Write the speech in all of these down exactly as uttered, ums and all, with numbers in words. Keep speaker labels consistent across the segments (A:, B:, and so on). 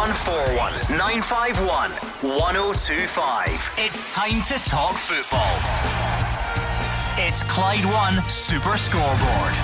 A: one four one, nine five one, one oh two five. It's time to talk football. It's Clyde One Super Scoreboard.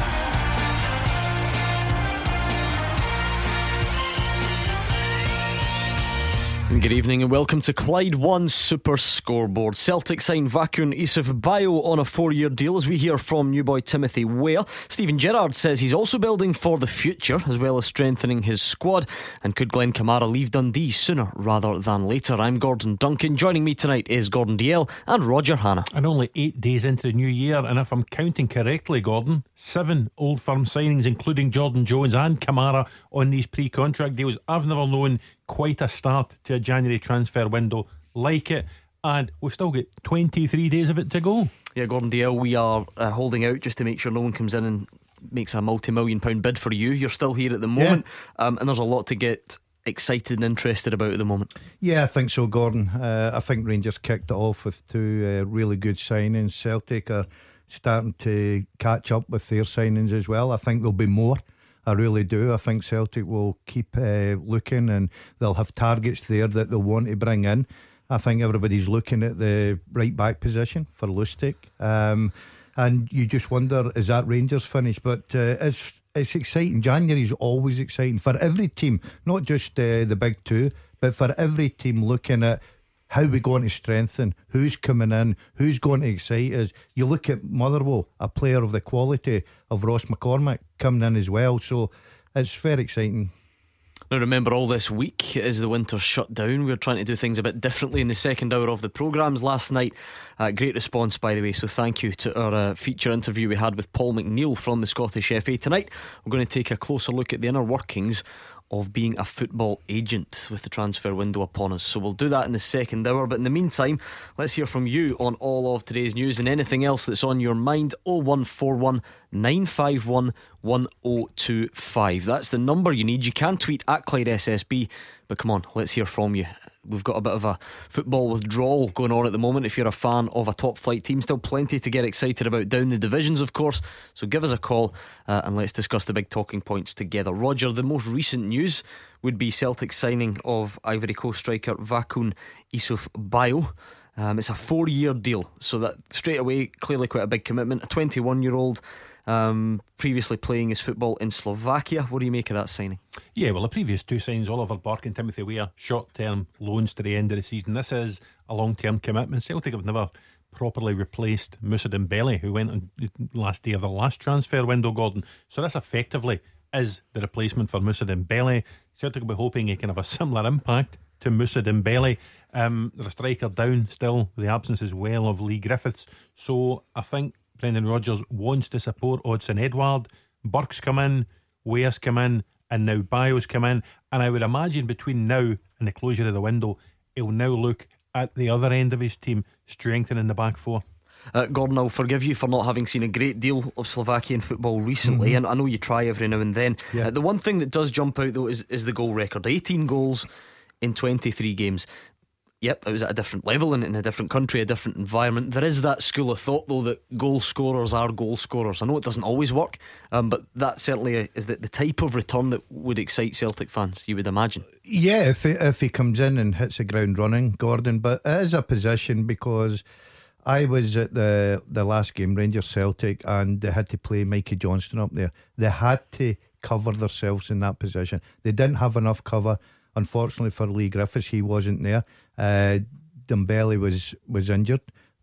B: Good evening and welcome to Clyde One Super Scoreboard. Celtic signed Vakun Issoufou-Bio on a four-year deal as we hear from new boy Timothy Weah. Stephen Gerrard says he's also building for the future as well as strengthening his squad. And could Glenn Kamara leave Dundee sooner rather than later? I'm Gordon Duncan. Joining me tonight is Gordon Dalziel and Roger Hanna.
C: And only eight days into the new year, and if I'm counting correctly, Gordon, seven Old Firm signings including Jordan Jones and Kamara on these pre-contract deals. I've never known quite a start to a January transfer window like it, and we've still got twenty-three days of it to go.
B: Yeah, Gordon Dalziel, we are uh, holding out just to make sure no one comes in and makes a multi-million pound bid for you. You're still here at the moment, yeah. um, and there's a lot to get excited and interested about at the moment.
D: Yeah, I think so, Gordon. uh, I think Rangers kicked it off with two uh, really good signings. Celtic are starting to catch up with their signings as well. I think there'll be more. I really do. I think Celtic will keep uh, looking, and they'll have targets there that they'll want to bring in. I think everybody's looking at the right back position for Lustig, um, and you just wonder, is that Rangers finish? But uh, it's it's exciting. January is always exciting for every team, not just uh, the big two, but for every team looking at how we're going to strengthen, who's coming in, who's going to excite us. You look at Motherwell, a player of the quality of Ross McCormack coming in as well, so it's very exciting.
B: Now remember, all this week is the winter shut down. We're trying to do things a bit differently in the second hour of the programmes last night. uh, Great response, by the way, so thank you to our uh, feature interview we had with Paul McNeil from the Scottish F A. Tonight we're going to take a closer look at the inner workings of being a football agent with the transfer window upon us. So we'll do that in the second hour, but in the meantime, let's hear from you on all of today's news and anything else that's on your mind. oh one four one, nine five one, one oh two five. That's the number you need. You can tweet at Clyde S S B, but come on, let's hear from you. We've got a bit of a football withdrawal going on at the moment. If you're a fan of a top flight team, still plenty to get excited about down the divisions, of course. So give us a call uh, and let's discuss the big talking points together. Roger, the most recent news would be Celtic's signing of Ivory Coast striker Vakun Issoufou-Bio. Um, it's a four-year deal, so that straight away clearly quite a big commitment. A twenty-one-year-old um, previously playing his football in Slovakia. What do you make of that signing?
C: Yeah, well, the previous two signings, Oliver Burke and Timothy Weah, short-term loans to the end of the season. This is a long-term commitment. Celtic have never properly replaced Moussa Dembele, who went on the last day of the last transfer window, Gordon. So this effectively is the replacement for Moussa Dembele. Celtic will be hoping he can have a similar impact to Moussa Dembele. Um, they're a striker down still, with the absence as well of Lee Griffiths. So I think Brendan Rodgers wants to support Odsonne Edouard. Burke's come in, Weah's come in, and now Bio's come in. And I would imagine between now and the closure of the window, he'll now look at the other end of his team, strengthening the back four.
B: Uh, Gordon, I'll forgive you for not having seen a great deal of Slovakian football recently, mm-hmm. and I know you try every now and then. Yeah. Uh, the one thing that does jump out though is, is the goal record. eighteen goals in twenty-three games. Yep, it was at a different level and in a different country, a different environment. There is that school of thought though that goal scorers are goal scorers. I know it doesn't always work, um, but that certainly is the, the type of return that would excite Celtic fans, you would imagine.
D: Yeah, if he, if he comes in and hits the ground running, Gordon. But it is a position, because I was at the, the last game, Rangers Celtic, and they had to play Mikey Johnston up there. They had to cover themselves in that position. They didn't have enough cover. Unfortunately for Lee Griffiths, he wasn't there. uh, Dembele was, was injured,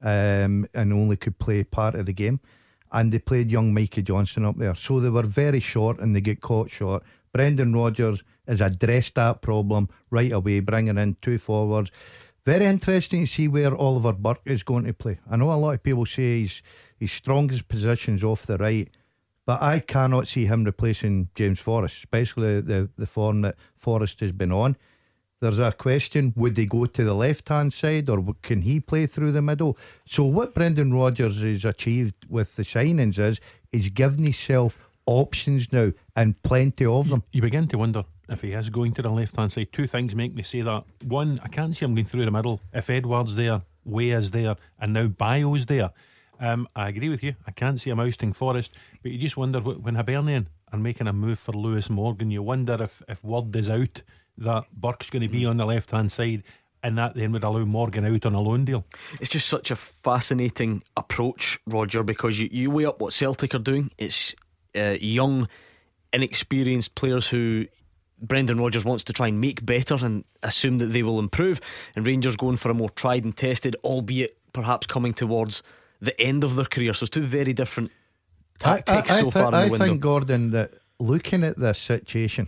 D: um, and only could play part of the game, and they played young Mikey Johnston up there, so they were very short and they get caught short. Brendan Rodgers has addressed that problem right away, bringing in two forwards. Very interesting to see where Oliver Burke is going to play. I know a lot of people say his, his strongest position's off the right, but I cannot see him replacing James Forrest, especially the, the form that Forrest has been on. There's a question, would they go to the left hand side, or can he play through the middle? So what Brendan Rodgers has achieved with the signings is he's given himself options now, and plenty of them.
C: You, you begin to wonder if he is going to the left hand side. Two things make me say that. One, I can't see him going through the middle. If Edouard's there, Weah's there, and now Bio's there, Um, I agree with you. I can't see him ousting Forrest, but you just wonder when Hibernian are making a move for Lewis Morgan, you wonder if, if word is out that Burke's going to be on the left hand side, and that then would allow Morgan out on a loan deal.
B: It's just such a fascinating approach, Roger, because you, you weigh up what Celtic are doing. It's uh, young, inexperienced players who Brendan Rodgers wants to try and make better and assume that they will improve, and Rangers going for a more tried and tested, albeit perhaps coming towards the end of their career. So it's two very different tactics
D: I, I, I
B: so far
D: th-
B: in the window.
D: I think, Gordon, that looking at this situation,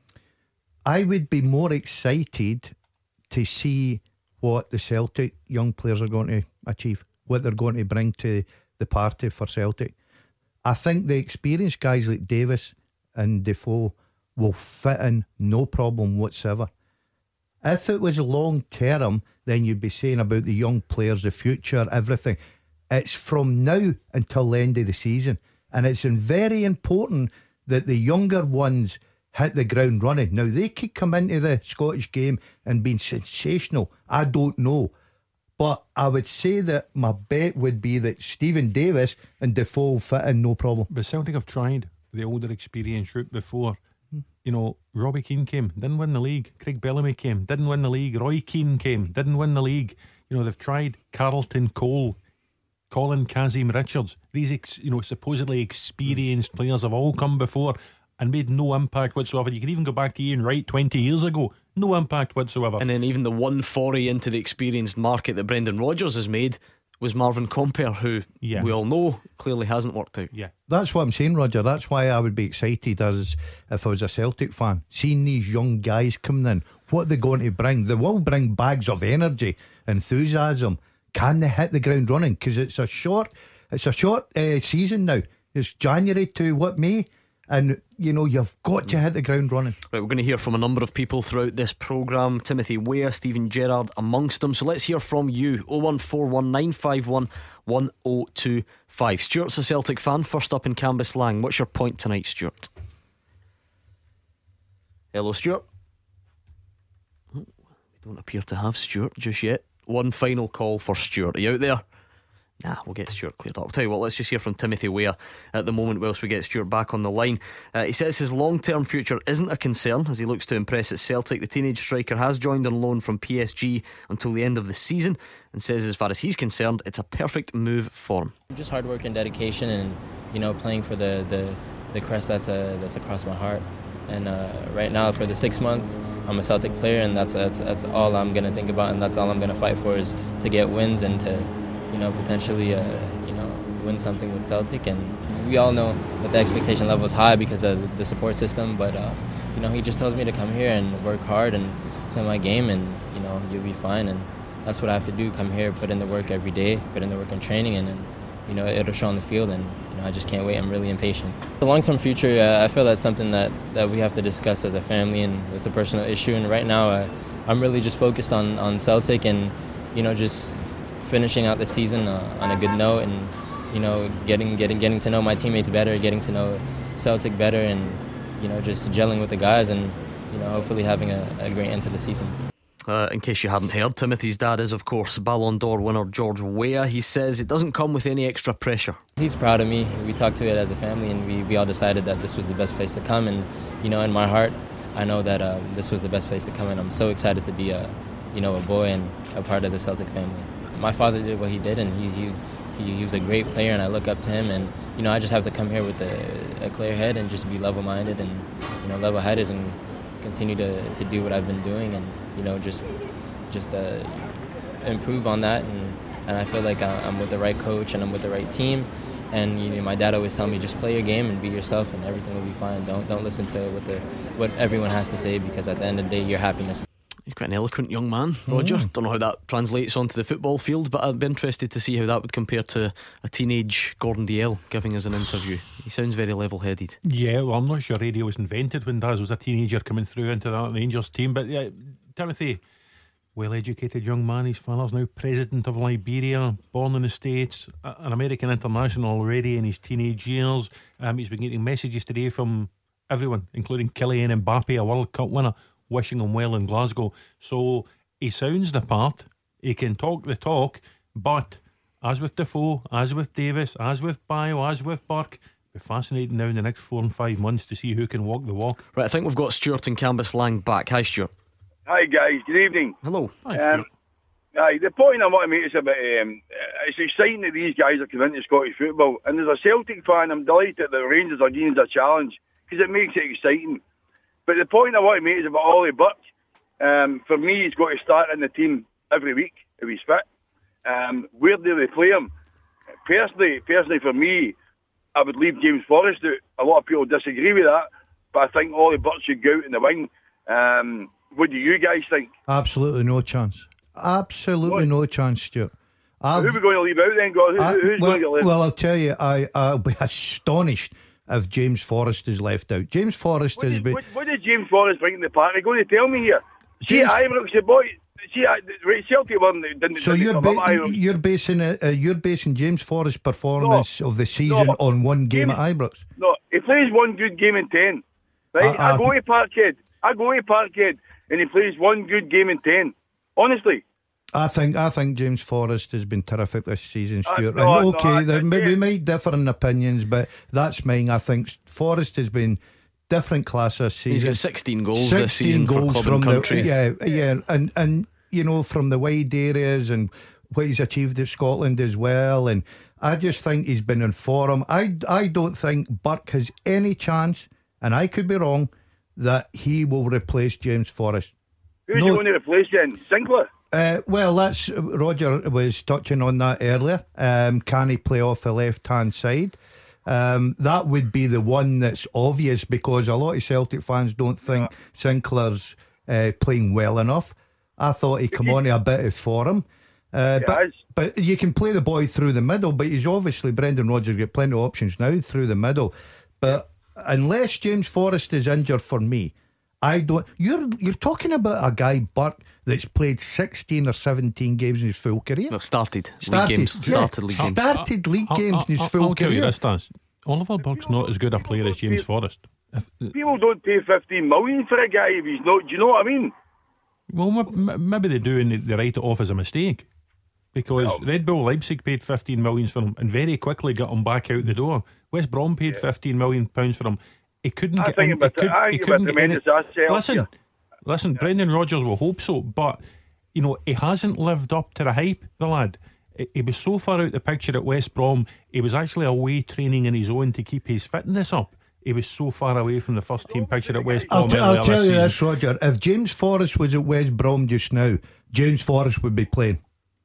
D: I would be more excited to see what the Celtic young players are going to achieve, what they're going to bring to the party for Celtic. I think the experienced guys like Davis and Defoe will fit in no problem whatsoever. If it was long term, then you'd be saying about the young players, the future, everything. It's from now until the end of the season, and it's very important that the younger ones hit the ground running. Now, they could come into the Scottish game and be sensational, I don't know, but I would say that my bet would be that Stephen Davis and Defoe will fit in no problem.
C: But Celtic have tried the older experience route before. You know, Robbie Keane came, didn't win the league. Craig Bellamy came, didn't win the league. Roy Keane came, didn't win the league. You know, they've tried Carlton Cole, Colin Kazim Richards. These ex, you know, supposedly experienced players have all come before and made no impact whatsoever. You can even go back to Ian Wright twenty years ago, no impact whatsoever.
B: And then even the one foray into the experienced market that Brendan Rodgers has made was Marvin Compere, who
C: yeah.
B: we all know clearly hasn't worked out.
C: Yeah,
D: that's what I'm saying, Roger. That's why I would be excited as if I was a Celtic fan, seeing these young guys coming in. What they're going to bring, they will bring bags of energy, enthusiasm. Can they hit the ground running? Because it's a short, it's a short uh, season now. It's January to what, May, and you know you've got to hit the ground running.
B: Right, we're going to hear from a number of people throughout this programme. Timothy Weah, Stephen Gerrard amongst them. So let's hear from you. oh one four one nine five one one oh two five. Stuart's a Celtic fan. First up in Cambuslang. What's your point tonight, Stuart? Hello, Stuart. Oh, we don't appear to have Stuart just yet. One final call for Stuart. Are you out there? Nah, we'll get Stuart cleared up. I'll tell you what, let's just hear from Timothy Weah at the moment whilst we get Stuart back on the line. Uh, he says his long-term future isn't a concern as he looks to impress at Celtic. The teenage striker has joined on loan from P S G until the end of the season and says as far as he's concerned it's a perfect move for him.
E: Just hard work and dedication, and you know, playing for the, the, the crest that's uh, that's across my heart. And uh, right now for the six months I'm a Celtic player, and that's that's that's all I'm going to think about, and that's all I'm going to fight for, is to get wins and to, you know, potentially, uh, you know, win something with Celtic. And we all know that the expectation level is high because of the support system. But uh, you know, he just tells me to come here and work hard and play my game, and you know, you'll be fine. And that's what I have to do: come here, put in the work every day, put in the work in training, and then, you know, it'll show on the field. And you know, I just can't wait. I'm really impatient. The long-term future, uh, I feel that's something that that we have to discuss as a family, and it's a personal issue. And right now, uh, I'm really just focused on on Celtic, and you know, just finishing out the season uh, on a good note, and you know, getting getting getting to know my teammates better, getting to know Celtic better, and you know, just gelling with the guys, and you know, hopefully having a, a great end to the season.
B: Uh, in case you hadn't heard, Timothy's dad is of course Ballon d'Or winner George Weah. He says it doesn't come with any extra pressure. He's
E: proud of me. We talked to it as a family, and we, we all decided that this was the best place to come. And you know, in my heart, I know that uh, this was the best place to come, and I'm so excited to be a, you know, a boy and a part of the Celtic family. My father did what he did, and he he, he, he was a great player, and I look up to him. And you know, I just have to come here with a, a clear head and just be level-minded and, you know, level-headed, and continue to, to do what I've been doing, and you know, just just uh, improve on that. And, and I feel like I'm with the right coach and I'm with the right team. And you know, my dad always tell me, just play your game and be yourself, and everything will be fine. Don't don't listen to what the what everyone has to say, because at the end of the day, your happiness.
B: He's quite an eloquent young man, Roger.
D: Mm.
B: Don't know how that translates onto the football field, but I'd be interested to see how that would compare to a teenage Gordon Dalziel giving us an interview. He sounds very level-headed.
C: Yeah, well, I'm not sure radio was invented when Daz was a teenager coming through into that Rangers team. But yeah, Timothy, well-educated young man. His father's now president of Liberia, born in the States, an American international already in his teenage years. Um, he's been getting messages today from everyone, including Kylian Mbappe, a World Cup winner, wishing him well in Glasgow. So he sounds the part, he can talk the talk, but as with Defoe, as with Davis, as with Bayo, as with Burke, Be fascinating now in the next four and five months to see who can walk the walk.
B: Right, I think we've got Stuart and Cambuslang back. Hi, Stuart.
F: Hi guys, good evening.
B: Hello.
C: Hi, Stuart.
F: Um, aye, the point I want to make is about um, it's exciting that these guys are coming into Scottish football, and as a Celtic fan I'm delighted that the Rangers are giving us a challenge because it makes it exciting. But the point I want to make is about Ollie Burke. Um, for me, he's got to start in the team every week if he's fit. Um, where do they play him? Personally, personally for me, I would leave James Forrest out. A lot of people disagree with that, but I think Ollie Burke should go out in the wing. Um, what do you guys think?
D: Absolutely no chance. Absolutely
F: What?
D: no chance, Stuart.
F: Who are we going to leave out then? Who,
D: I,
F: who's
D: well,
F: going to get left?
D: well, I'll tell you, I, I'll be astonished if James Forrest is left out. James Forrest
F: What
D: has
F: did,
D: been.
F: what, what did James Forrest bring in the park? Are you going to tell me here? See,
D: James-
F: Ibrox, the boy. See, I- right, Celtic won. Didn't,
D: So
F: didn't
D: you're
F: come up,
D: ba-
F: Ibrox.
D: you're basing uh, uh, you're basing James Forrest's performance of the season
F: No.
D: on one game
F: James-
D: at Ibrox.
F: No, he plays one good game in ten. Right?
D: Uh,
F: I
D: uh,
F: go to Parkhead. I go to Parkhead, and he plays one good game in ten. Honestly.
D: I think I think James Forrest has been terrific this season,
F: Uh,
D: Stuart.
F: no,
D: and
F: no,
D: okay,
F: I-
D: there,
F: I-
D: may- we
F: yeah.
D: might differ in opinions, but that's mine. I think Forrest has been different class this season.
B: He's got sixteen goals this season
D: goals
B: for club
D: from
B: and country.
D: The, yeah, yeah, and and you know, from the wide areas and what he's achieved at Scotland as well. And I just think he's been in form. I I don't think Burke has any chance, and I could be wrong, that he will replace James Forrest.
F: Who's
D: No.
F: he going to replace then? Sinclair?
D: Uh, well, that's Roger was touching on that earlier. Um, can he play off the left hand side? Um, that would be the one that's obvious because a lot of Celtic fans don't think Sinclair's uh, playing well enough. I thought he come on to a bit of form. Uh,
F: He
D: but,
F: has.
D: but you can play the boy through the middle, but he's obviously Brendan Rodgers got plenty of options now through the middle. But unless James Forrest is injured for me, I don't. You're you're talking about a guy Burke that's played sixteen or seventeen games in his full career.
B: No, started,
D: Started,
B: league games.
D: yeah.
B: Started league games.
D: Started league
C: I'll-
D: games
C: I'll-
D: in his
C: I'll-
D: full
C: I'll tell you
D: career.
C: this, Stas. Oliver Burke's not as good a player as James Forrest. If,
F: People don't pay fifteen million for a guy if he's not. Do you know what I mean?
C: well, m- m- maybe they do and they- they write it off as a mistake. Because
F: Well-
C: Red Bull Leipzig paid fifteen million for him and very quickly got him back out the door. West Brom paid fifteen million pounds for him. He couldn't
F: I
C: get
F: think
C: in. He,
F: about
C: could,
F: the- I
C: he
F: think about
C: couldn't
F: the
C: get in.
F: tremendous asset
C: Listen,
F: here.
C: listen. Brendan Rodgers will hope so, but you know he hasn't lived up to the hype. The lad, he, he was so far out the picture at West Brom. He was actually away training in his own to keep his fitness up. He was so far away from the first team picture at West Brom.
D: I'll, t-
C: earlier
D: I'll tell
C: this
D: you
C: season.
D: this, Roger. If James Forrest was at West Brom just now, James Forrest would be playing.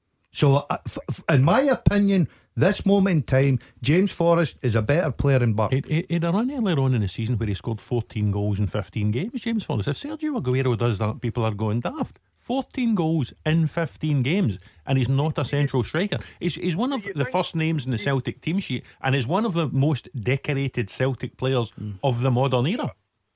D: So, uh, f- f- in my opinion, this moment in time, James Forrest is a better player than Burke.
C: He, he, he had a run earlier on in the season where he scored fourteen goals in fifteen games, James Forrest. If Sergio Aguero does that, people are going daft. fourteen goals in fifteen games, and he's not a central striker. He's, he's one of the first names in the Celtic team sheet, and is one of the most decorated Celtic players of the modern era.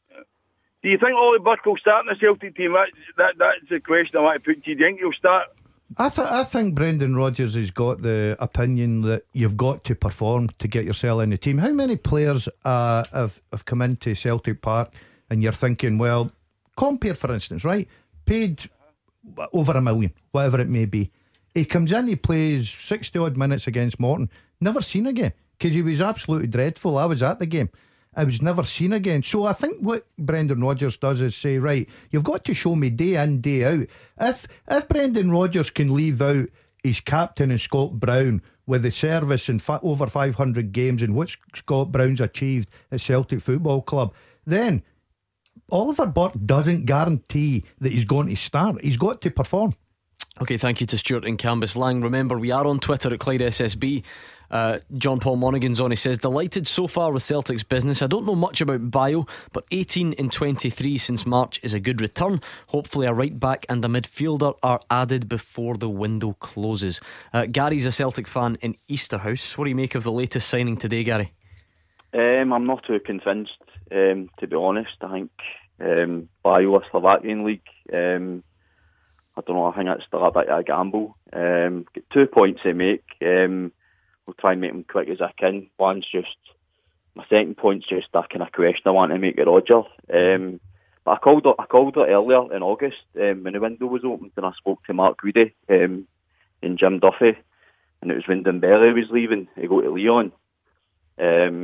F: Do you think Ollie Burke will start in the Celtic team? That, that That's the question I want to put to you. Do you think he'll start?
D: I, th- I think Brendan Rodgers has got the opinion that you've got to perform to get yourself in the team. How many players uh, have, have come into Celtic Park and you're thinking, well, Compere, for instance, right? Paid over a million, whatever it may be. He comes in, he plays sixty odd minutes against Morton. Never seen again because he was absolutely dreadful. I was at the game. I was never seen again. So I think what Brendan Rodgers does is say, right, you've got to show me day in, day out. If if Brendan Rodgers can leave out his captain and Scott Brown with the service in fa- over five hundred games and what Scott Brown's achieved at Celtic Football Club, then Oliver Burke doesn't guarantee that he's going to start. He's got to perform.
B: Okay, thank you to Stuart and Cambuslang. Remember, we are on Twitter at Clyde S S B. Uh, John Paul Monaghan's on. He says, delighted so far with Celtic's business. I don't know much about Bio, but eighteen in twenty-three since March is a good return. Hopefully a right back and a midfielder are added before the window closes. uh, Gary's a Celtic fan in Easterhouse. What do you make of the latest signing today, Gary?
G: Um, I'm not too convinced, um, to be honest. I think um, Bio, a Slovakian league, um, I don't know, I think it's still a bit of a gamble. Um, got two points to make. Um, we'll try and make them quick as I can. One's just, my second point's just a kind of question I want to make at Roger. Um, but I called it, I called it earlier in August um, when the window was opened, and I spoke to Mark Goody um, and Jim Duffy, and it was when Dembele was leaving to go to Lyon. Um,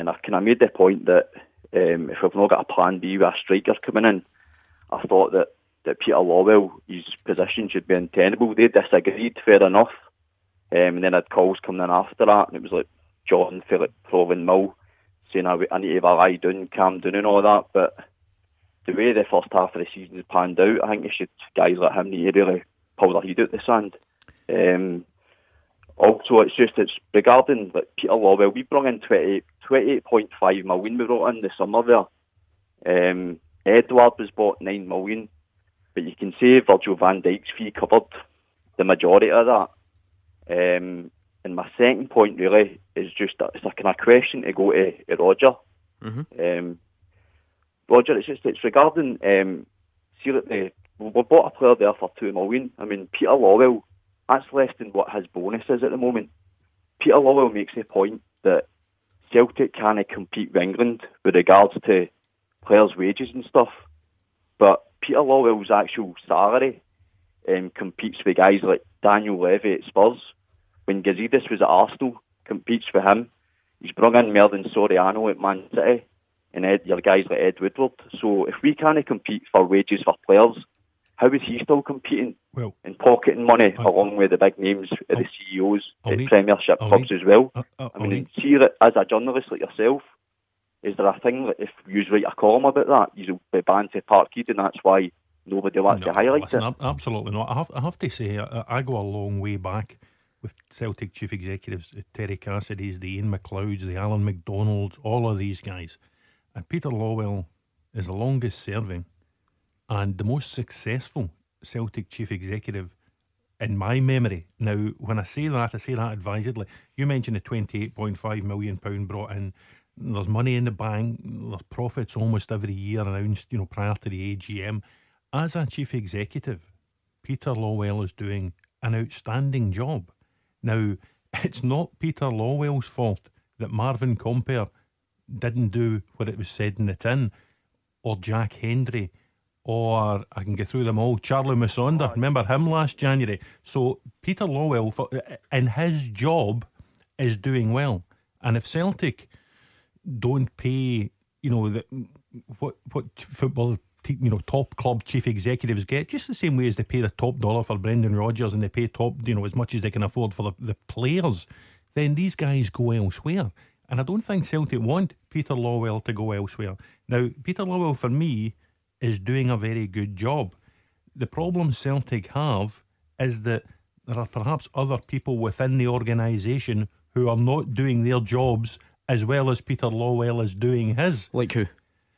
G: and I kind of made the point that um, if we've not got a plan B with a striker coming in, I thought that, that Peter Lawwell, his position should be untenable. They disagreed, fair enough. Um, and then I had calls coming in after that, and it was like John, Philip, Proven, Mill saying I, I need to have a lie down, calm down and all that. But the way the first half of the season has panned out, I think you should, guys like him need to really pull their head out the sand. Um, also, it's just it's regarding like Peter Lawwell. We brought in twenty-eight point five million we brought in the summer there. Um, Edward was bought nine million, but you can say Virgil van Dijk's fee covered the majority of that. Um, and my second point really is just that it's a kind of question to go to, to Roger.
B: Mm-hmm.
G: Um, Roger, it's just it's regarding um, see that the we bought a player there for two million. I mean, Peter Lawwell, that's less than what his bonus is at the moment. Peter Lawwell makes the point that Celtic can't compete with England with regards to players' wages and stuff, but Peter Lawwell's actual salary um, competes with guys like Daniel Levy at Spurs. When Gazidis was at Arsenal, competes for him. He's brought in Merlin Soriano at Man City, and Ed, your guys like Ed Woodward. So if we can't compete for wages for players, how is he still competing
C: well,
G: and pocketing money
C: I,
G: along with the big names of the C E Os
C: I'll
G: at
C: need,
G: Premiership
C: I'll
G: clubs
C: need,
G: as well?
C: I, I,
G: I mean,
C: need,
G: see that as a journalist like yourself, is there a thing that if you write a column about that, you'll be banned to Parkhead, and that's why nobody wants
C: no,
G: to highlight
C: listen,
G: it?
C: Absolutely not. I have, I have to say, I, I go a long way back with Celtic chief executives, Terry Cassidy's, the Ian McLeods, the Alan McDonalds, all of these guys. And Peter Lawwell is the longest serving and the most successful Celtic chief executive in my memory. Now, when I say that, I say that advisedly. You mentioned the twenty-eight point five million pounds brought in. There's money in the bank. There's profits almost every year announced, you know, prior to the A G M. As a chief executive, Peter Lawwell is doing an outstanding job. Now, it's not Peter Lawwell's fault that Marvin Compere didn't do what it was said in the tin, or Jack Hendry, or I can get through them all, Charlie Musonda, remember him last January. So Peter Lawwell, for, in his job, is doing well. And if Celtic don't pay, you know, the, what what football, you know, top club chief executives get, just the same way as they pay the top dollar for Brendan Rodgers and they pay top, you know, as much as they can afford for the, the players, then these guys go elsewhere. And I don't think Celtic want Peter Lawwell to go elsewhere. Now, Peter Lawwell, for me, is doing a very good job. The problem Celtic have is that there are perhaps other people within the organisation who are not doing their jobs as well as Peter Lawwell is doing his.
B: Like who?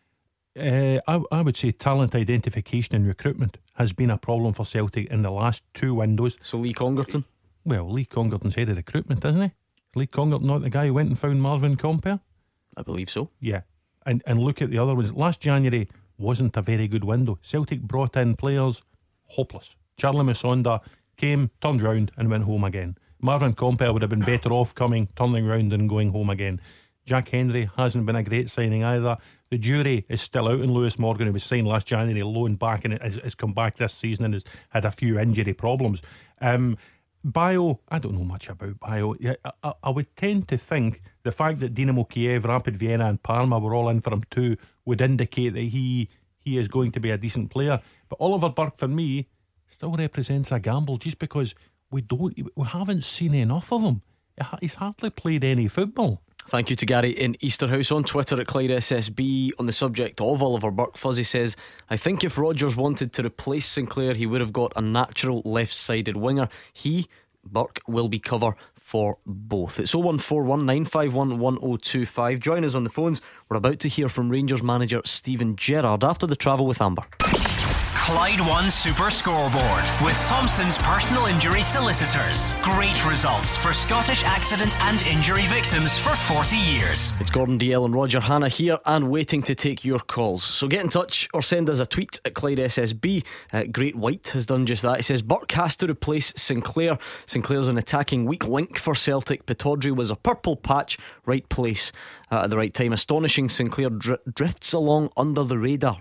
C: Uh, I, I would say talent identification and recruitment has been a problem for Celtic in the last two windows.
B: So Lee Congerton?
C: Well, Lee Congerton's head of recruitment, isn't he? Lee Congerton not the guy who went and found Marvin Compere?
B: I believe so.
C: Yeah. And and look at the other ones. Last January wasn't a very good window. Celtic brought in players, hopeless. Charlie Musonda came, turned round and went home again. Marvin Compere would have been better off coming, turning round and going home again. Jack Hendry hasn't been a great signing either. The jury is still out on Lewis Morgan, who was signed last January, loaned back, and has, has come back this season and has had a few injury problems. Um, Bio, I don't know much about Bio. I, I, I would tend to think the fact that Dinamo Kiev, Rapid Vienna and Parma were all in for him too would indicate that he he is going to be a decent player. But Oliver Burke, for me, still represents a gamble just because we don't, we haven't seen enough of him. He's hardly played any football.
B: Thank you to Gary in Easterhouse. On Twitter at Clyde S S B, on the subject of Oliver Burke, Fuzzy says, I think if Rodgers wanted to replace Sinclair, he would have got a natural left-sided winger. He, Burke, will be cover for both. It's oh one four one nine five one one oh two five. Join us on the phones. We're about to hear from Rangers manager Steven Gerrard after the travel with Amber.
A: Clyde One Super Scoreboard with Thompson's personal injury solicitors. Great results for Scottish accident and injury victims for forty years.
B: It's Gordon D L and Roger Hannah here and waiting to take your calls. So get in touch or send us a tweet at Clyde S S B. uh, Great White has done just that. He says Burke has to replace Sinclair. Sinclair's an attacking weak link for Celtic. Pittodrie was a purple patch, right place uh, at the right time. Astonishing Sinclair dr- drifts along under the radar.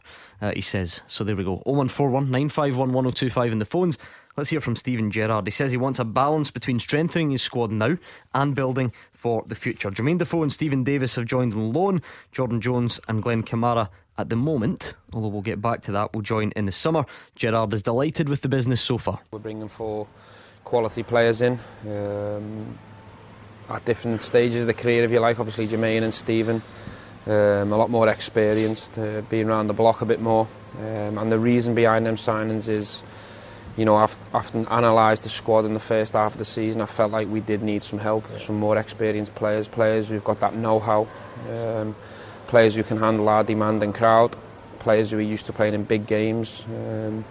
B: uh, he says. So there we go. oh one four one, nine five one, one oh two five in the phones. Let's hear from Stephen Gerrard. He says he wants a balance between strengthening his squad now and building for the future. Jermaine Defoe and Stephen Davis have joined on loan. Jordan Jones and Glenn Kamara at the moment, although we'll get back to that, will join in the summer. Gerrard is delighted with the business so far.
H: We're bringing four quality players in um, at different stages of the career, if you like. Obviously Jermaine and Stephen, um, a lot more experienced, uh, being around the block a bit more. Um, and the reason behind them signings is, you know, I've often analysed the squad in the first half of the season. I felt like we did need some help, some more experienced players, players who've got that know-how, um, players who can handle our demanding crowd, players who are used to playing in big games, um,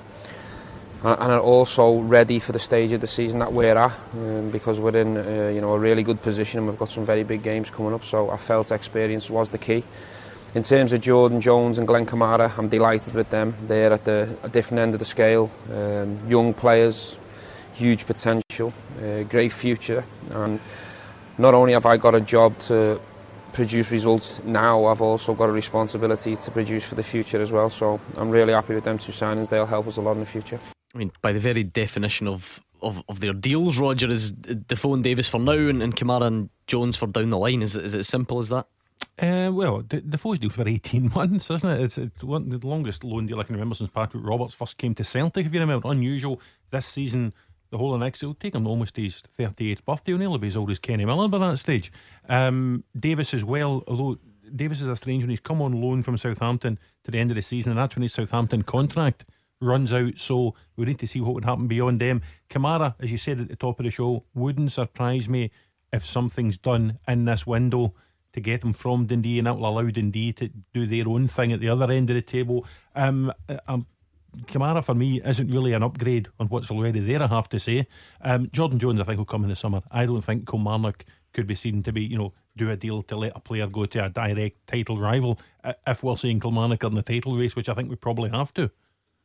H: and, and are also ready for the stage of the season that we're at, um, because we're in uh, you know, a really good position and we've got some very big games coming up. So I felt experience was the key. In terms of Jordan Jones and Glenn Kamara, I'm delighted with them. They're at the a different end of the scale. Um, young players, huge potential, uh, great future. And not only have I got a job to produce results now, I've also got a responsibility to produce for the future as well. So I'm really happy with them two signings. They'll help us a lot in the future.
B: I mean, by the very definition of, of, of their deals, Roger, is Defoe and Davis for now and, and Kamara and Jones for down the line. Is, is it as simple as that?
C: Uh, well, the Defoe's deal for eighteen months, isn't it? It's, it's one, the longest loan deal I can remember since Patrick Roberts first came to Celtic, if you remember. Unusual this season, the whole of next, it'll take him almost his thirty-eighth birthday. He'll be as old as Kenny Miller by that stage. Um, Davis as well, although Davis is a strange one. He's come on loan from Southampton to the end of the season, and that's when his Southampton contract runs out, so we need to see what would happen beyond them. Kamara, as you said at the top of the show, wouldn't surprise me if something's done in this window to get him from Dundee, and that will allow Dundee to do their own thing at the other end of the table. Um, um, Kamara for me isn't really an upgrade on what's already there, I have to say. um, Jordan Jones I think will come in the summer. I don't think Kilmarnock could be seen to be, you know, do a deal to let a player go to a direct title rival, if we're saying Kilmarnock are in the title race, which I think we probably have to.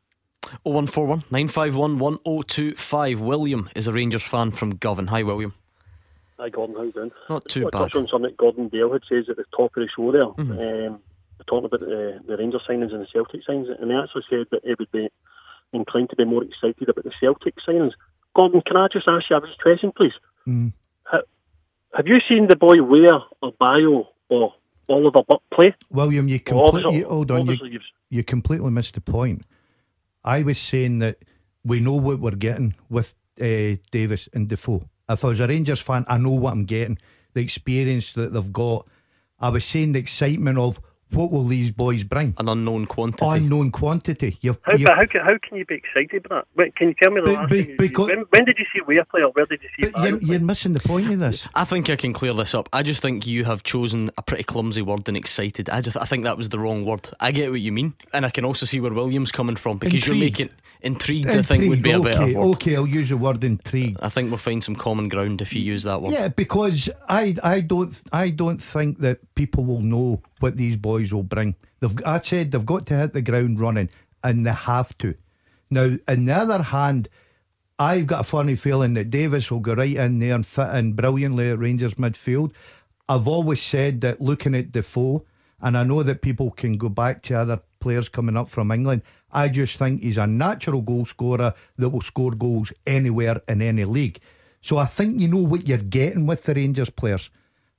B: oh one four one, nine five one, one oh two five. William is a Rangers fan from Govan. Hi William.
I: Hi Gordon, how you doing?
B: Not too
I: I
B: bad.
I: touched on something that Gordon Dale had says at the top of the show there.
B: Mm-hmm.
I: Um, talking about the, the Rangers signings and the Celtic signings, and he actually said that he would be inclined to be more excited about the Celtic signings. Gordon, can I just ask you a wee question, please?
D: Mm.
I: Ha- have you seen the boy Weir or Bio or Oliver Buck play?
D: William, you
I: Well,
D: completely
I: obviously-
D: hold on. You,
I: obviously you've-
D: you completely missed the point. I was saying that we know what we're getting with uh, Davis and Defoe. If I was a Rangers fan, I know what I'm getting. The experience that they've got. I was saying the excitement of what will these boys bring?
B: An unknown quantity.
D: Unknown quantity. You've,
I: How,
D: you've,
I: but how, can, how can you be excited about that? Wait, can you tell me the
D: Be-
I: last
D: be-
I: time you,
D: because-
I: when, when did you see Weir play or where did you see
D: but
I: Bio
D: you're,
I: play?
D: you're missing the point of this.
B: I think I can clear this up. I just think you have chosen a pretty clumsy word in excited. I just I think that was the wrong word. I get what you mean, and I can also see where William's coming from, because you're
D: Intrigued.
B: making intrigued, I think would be a
D: okay,
B: better word.
D: Okay, I'll use the word intrigued.
B: I think we'll find some common ground if you use that word.
D: Yeah, because I I don't I don't think that people will know what these boys will bring. They've I said they've got to hit the ground running, and they have to. Now, on the other hand, I've got a funny feeling that Davis will go right in there and fit in brilliantly at Rangers midfield. I've always said that looking at Defoe, and I know that people can go back to other players coming up from England, I just think he's a natural goal scorer that will score goals anywhere in any league. So I think you know what you're getting with the Rangers players.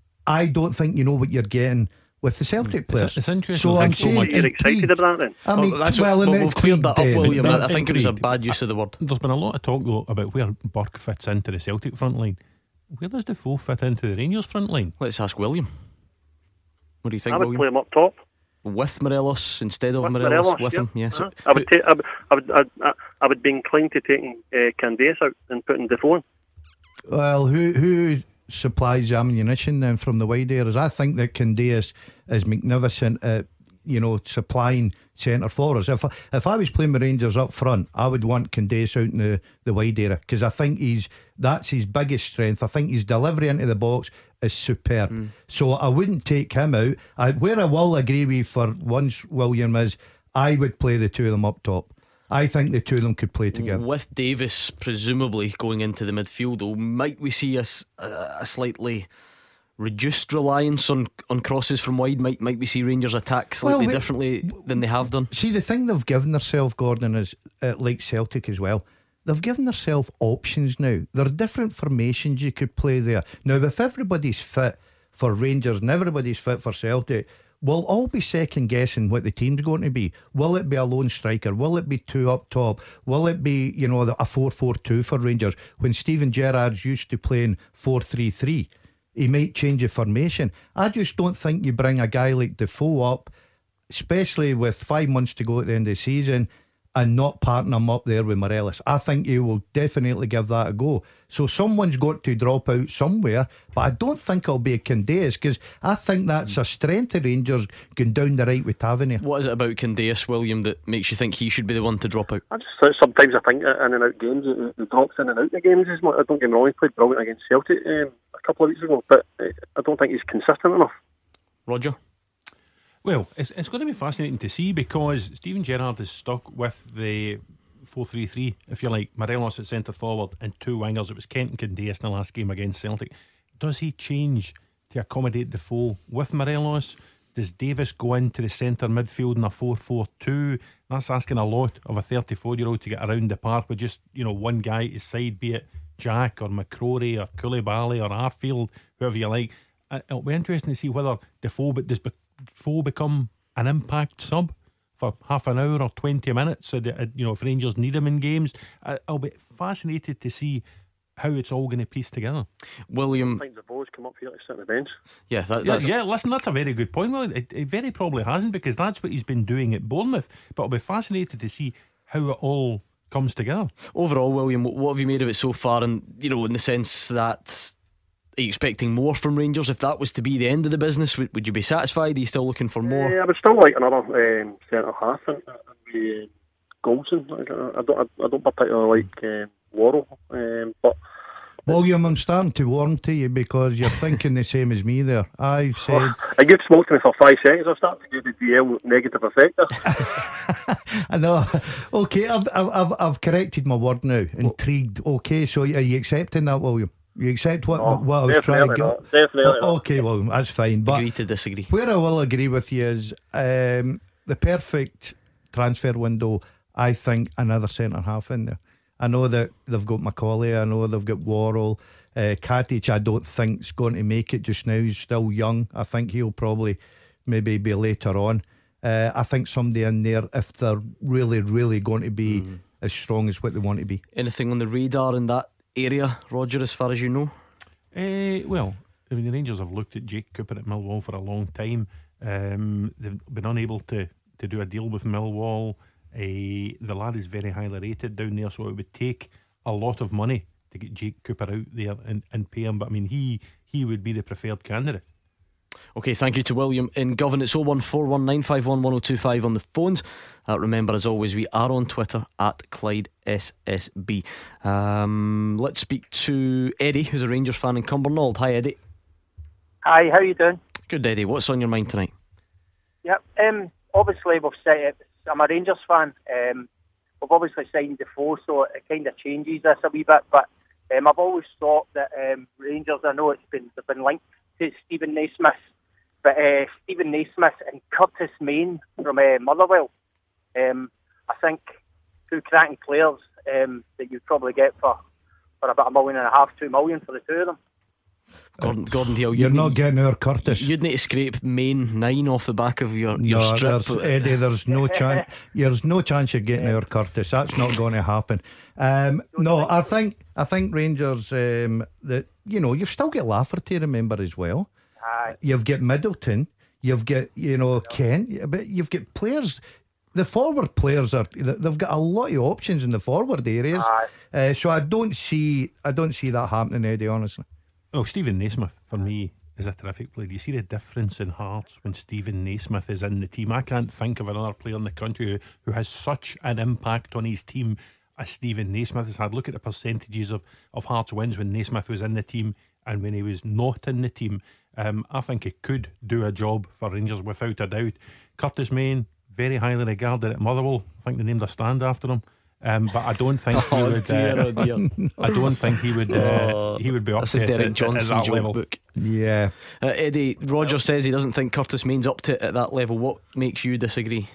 D: I don't think you know what you're getting with the Celtic players.
C: It's interesting.
D: So
C: I
D: I'm
C: think so
D: saying
C: much-
I: You're excited
D: intrigued.
I: about that then?
D: I mean,
B: Well, that's
D: well,
B: what,
D: I'm
B: well, we've cleared that up,
D: intrigued,
B: William.
D: David.
B: I think it was a
D: Intrigued.
B: bad use of the word.
C: There's been a lot of talk though about where Burke fits into the Celtic front line. Where does Defoe fit into the Rangers front line?
B: Let's ask William. What do you think,
I: I would
B: William?
I: play him up top.
B: With Morelos instead of
I: With
B: Morelos?
I: Morelos,
B: with
I: yeah.
B: him, yes.
I: Uh-huh. I would take. I would. I would, I, I would be inclined to taking uh, Candace out and putting Defoe in.
D: Well, who who supplies the ammunition then from the wide areas? I think that Candace is magnificent at, you know, supplying centre forwards. If I, if I was playing the Rangers up front, I would want Candace out in the, the wide area, because I think he's that's his biggest strength. I think his delivery into the box is superb. Mm. So I wouldn't take him out. I, where I will agree with you for once, William, is I would play the two of them up top. I think the two of them could play together.
B: With Davis presumably going into the midfield, though, might we see a, s- a slightly reduced reliance on, on crosses from wide? Might might we see Rangers attack slightly
D: Well, we-
B: differently than they have done?
D: See, the thing they've given themselves, Gordon, is uh, like Celtic as well. They've given themselves options now. There are different formations you could play there. Now, if everybody's fit for Rangers and everybody's fit for Celtic, we'll all be second guessing what the team's going to be. Will it be a lone striker? Will it be two up top? Will it be, you know, a four four two for Rangers? When Steven Gerrard's used to playing four three three, he might change the formation. I just don't think you bring a guy like Defoe up, especially with five months to go at the end of the season, and not partner him up there with Morelos. I think he will definitely give that a go. So someone's got to drop out somewhere, but I don't think it'll be a Candeas, because I think that's a strength of Rangers going down the right with Tavernier.
B: What is it about Candeas, William, that makes you think he should be the one to drop out?
I: I just think sometimes I think in and out games, he, he drops in and out of games. He's not, I don't get me wrong, he played brilliant against Celtic um, a couple of weeks ago, but uh, I don't think he's consistent enough.
B: Roger?
C: Well, it's, it's going to be fascinating to see, because Steven Gerrard is stuck with the four three three, if you like. Morelos at centre forward and two wingers. It was Kent and Candeas in the last game against Celtic. Does he change to accommodate Defoe with Morelos? Does Davis go into the centre midfield in a four four two? That's asking a lot of a thirty-four year old to get around the park with just, you know, one guy at his side, be it Jack or McCrory or Koulibaly or Arfield, whoever you like. It'll be interesting to see whether Defoe, but does Defoe become an impact sub for half an hour or twenty minutes, so that, you know, if Rangers need him in games. I'll be fascinated to see how it's all going to piece together.
B: William,
I: I think the boys come up here to sit on the bench.
B: Yeah, that,
C: yeah,
B: that's
C: yeah, listen, that's a very good point. Well, it, it very probably hasn't, because that's what he's been doing at Bournemouth. But I'll be fascinated to see how it all comes together.
B: Overall, William, what have you made of it so far? And, you know, in the sense that, are you expecting more from Rangers? If that was to be the end of the business, would, would you be satisfied? Are you still looking for more?
I: Yeah, I would still like another um, centre half and uh, Goldson. I, I don't, I, I don't particularly like um, Worrell, um, but
D: William, I'm starting to warm to you, because you're thinking the same as me there. I've said
I: I get smoked me for five seconds. I'll start to get the D L negative effect.
D: I know. Okay, I've, I've I've corrected my word now. Intrigued. Okay, so are you accepting that, William? You accept what,
I: No,
D: what I was trying to get?
I: not. Definitely
D: Oh,
I: not.
D: okay, well, that's fine. But
B: Agree to disagree.
D: where I will agree with you is um, the perfect transfer window. I think another centre half in there. I know that they've got Macaulay, I know they've got Worrell. uh, Katic I don't think's going to make it just now. He's still young. I think he'll probably maybe be later on. uh, I think somebody in there, if they're really really going to be mm. as strong as what they want to be.
B: Anything on the radar in that area, Roger, as far as you know?
C: Uh, well, I mean, the Rangers have looked at Jake Cooper at Millwall for a long time. Um, they've been unable to, to do a deal with Millwall. Uh, the lad is very highly rated down there, so it would take a lot of money to get Jake Cooper out there and, and pay him. But I mean, he he would be the preferred candidate.
B: Okay, thank you to William in Govan. It's oh one four one nine five one one oh two five on the phones. Uh, remember, as always, we are on Twitter at Clyde S S B. Um, let's speak to Eddie, who's a Rangers fan in Cumbernauld. Hi, Eddie.
J: Hi, how you doing?
B: Good, Eddie. What's on your mind tonight?
J: Yep. Um, obviously, we've signed it. I'm a Rangers fan. Um, we've obviously signed Defoe, so it kind of changes this a wee bit. But um, I've always thought that um, Rangers, I know it's been they've been linked to Stephen Naismith, but uh, Stephen Naismith and Curtis Main from uh, Motherwell, um, I think two cracking players um, that you'd probably get for, for about a million and a half, two million for the two of them.
B: Gordon, Gordon Deal,
D: You're not
B: need,
D: getting our Curtis.
B: You'd need to scrape Main nine off the back of your, your
D: no,
B: strip.
D: there's, Eddie, there's no chance. There's no chance you're getting our Curtis. That's not going to happen. Um, no, I think I think Rangers. Um, that you know, you've still got Lafferty, remember, as well.
J: Aye.
D: You've got Middleton. You've got you know Kent. But you've got players. The forward players are. They've got a lot of options in the forward areas. Uh, so I don't see. I don't see that happening, Eddie. Honestly.
C: Oh, Stephen Naismith for me is a terrific player. You see the difference in Hearts when Stephen Naismith is in the team. I can't think of another player in the country who, who has such an impact on his team as Stephen Naismith has had. Look at the percentages of, of Hearts wins when Naismith was in the team and when he was not in the team. Um, I think he could do a job for Rangers without a doubt. Curtis Main, very highly regarded at Motherwell. I think they named a stand after him. Um, but I don't think
B: oh
C: he would.
B: Dear,
C: Uh,
B: oh dear.
C: I don't think he would. Uh,
B: Oh,
C: he would be up
B: that's
C: to
B: a
C: it
B: Derek
C: at,
B: Johnson
C: at that
B: joke
C: level.
B: book.
D: Yeah.
B: uh, Eddie, Roger says he doesn't think Curtis Main's up to it at that level. What makes you disagree?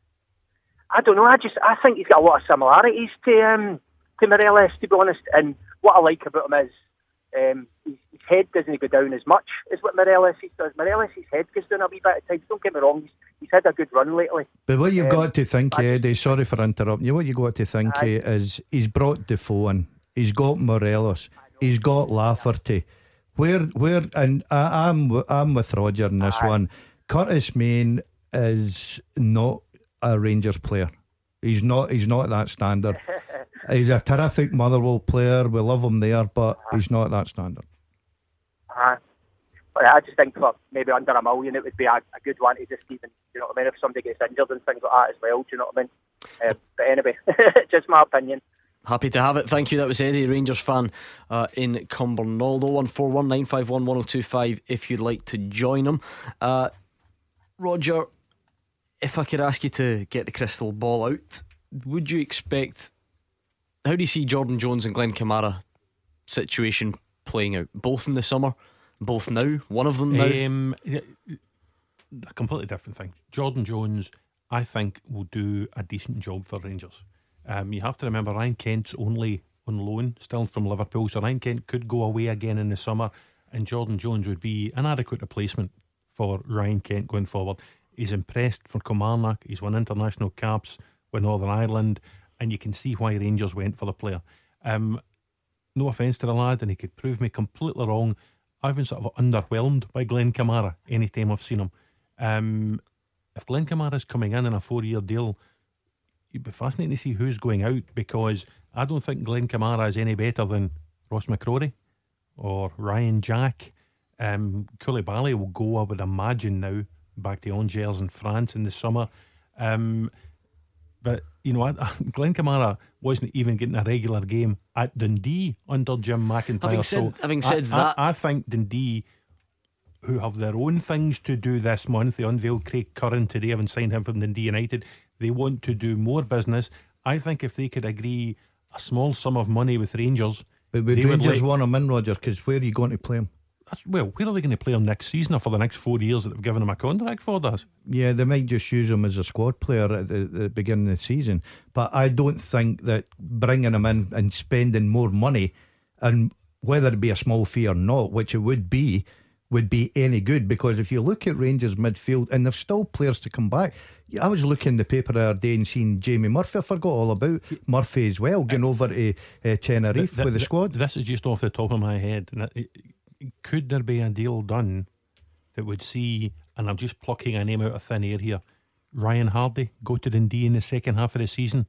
J: I don't know. I just I think he's got a lot of similarities to um, to Morelos, to be honest. And what I like about him is um, his, his head doesn't go down as much as what Morelos does. Morelos, his head goes down a wee bit at times. Don't get me wrong. He's, he's had a good run lately.
D: But what you've
J: um,
D: got to think, Eddie, sorry for interrupting you. What you've got to think
J: I,
D: is he's brought Defoe in. He's got Morelos. He's got Lafferty. Where, where, and I, I'm, I'm with Roger in this
J: I,
D: one. Curtis Main is not a Rangers player. He's not. He's not at that standard. He's a terrific Motherwell player. We love him there, but he's not at that standard.
J: Uh, but I just think for maybe under a million, it would be a, a good one to just even, you know what I mean, if somebody gets injured and things like that as well. Do you know what I mean? Uh, but anyway, just my opinion.
B: Happy to have it. Thank you. That was Eddie, Rangers fan uh, in Cumbernauld. oh one four one nine five one one oh two five if you'd like to join him. Uh, Roger, if I could ask you to get the crystal ball out, would you expect, how do you see Jordan Jones and Glenn Kamara situation playing out? Both in the summer, both now, one of them now?
C: Um, a completely different thing. Jordan Jones, I think, will do a decent job for Rangers. Um, you have to remember Ryan Kent's only on loan still from Liverpool, so Ryan Kent could go away again in the summer, and Jordan Jones would be an adequate replacement for Ryan Kent going forward. He's impressed for Kilmarnock. He's won international caps with Northern Ireland, and you can see why Rangers went for the player. Um, no offence to the lad, and he could prove me completely wrong. I've been sort of underwhelmed by Glenn Kamara any time I've seen him. Um, if Glenn Kamara's coming in in a four-year deal, it'd be fascinating to see who's going out, because I don't think Glenn Kamara is any better than Ross McCrory or Ryan Jack. Um, Koulibaly will go, I would imagine, now back to Angers in France in the summer. Um, but, you know, I, I, Glenn Kamara wasn't even getting a regular game at Dundee under Jim McIntyre.
B: Having said,
C: so
B: having said
C: I,
B: that,
C: I, I think Dundee, who have their own things to do this month, they unveiled Craig Curran today, having signed him from Dundee United. They want to do more business. I think if they could agree a small sum of money with Rangers,
D: but would Rangers would like, want him in, Roger? Because where are you going to play him?
C: Well, where are they going to play him next season or for the next four years that they've given him a contract for? Does
D: yeah, they might just use him as a squad player at the, the beginning of the season. But I don't think that bringing him in and spending more money, and whether it be a small fee or not, which it would be, would be any good. Because if you look at Rangers midfield, and there's still players to come back. I was looking in the paper the other day and seeing Jamie Murphy. I forgot all about Murphy as well, going over to uh, Tenerife the, the, with the squad.
C: This is just off the top of my head. And it, could there be a deal done that would see, and I'm just plucking a name out of thin air here, Ryan Hardy go to Dundee in the second half of the season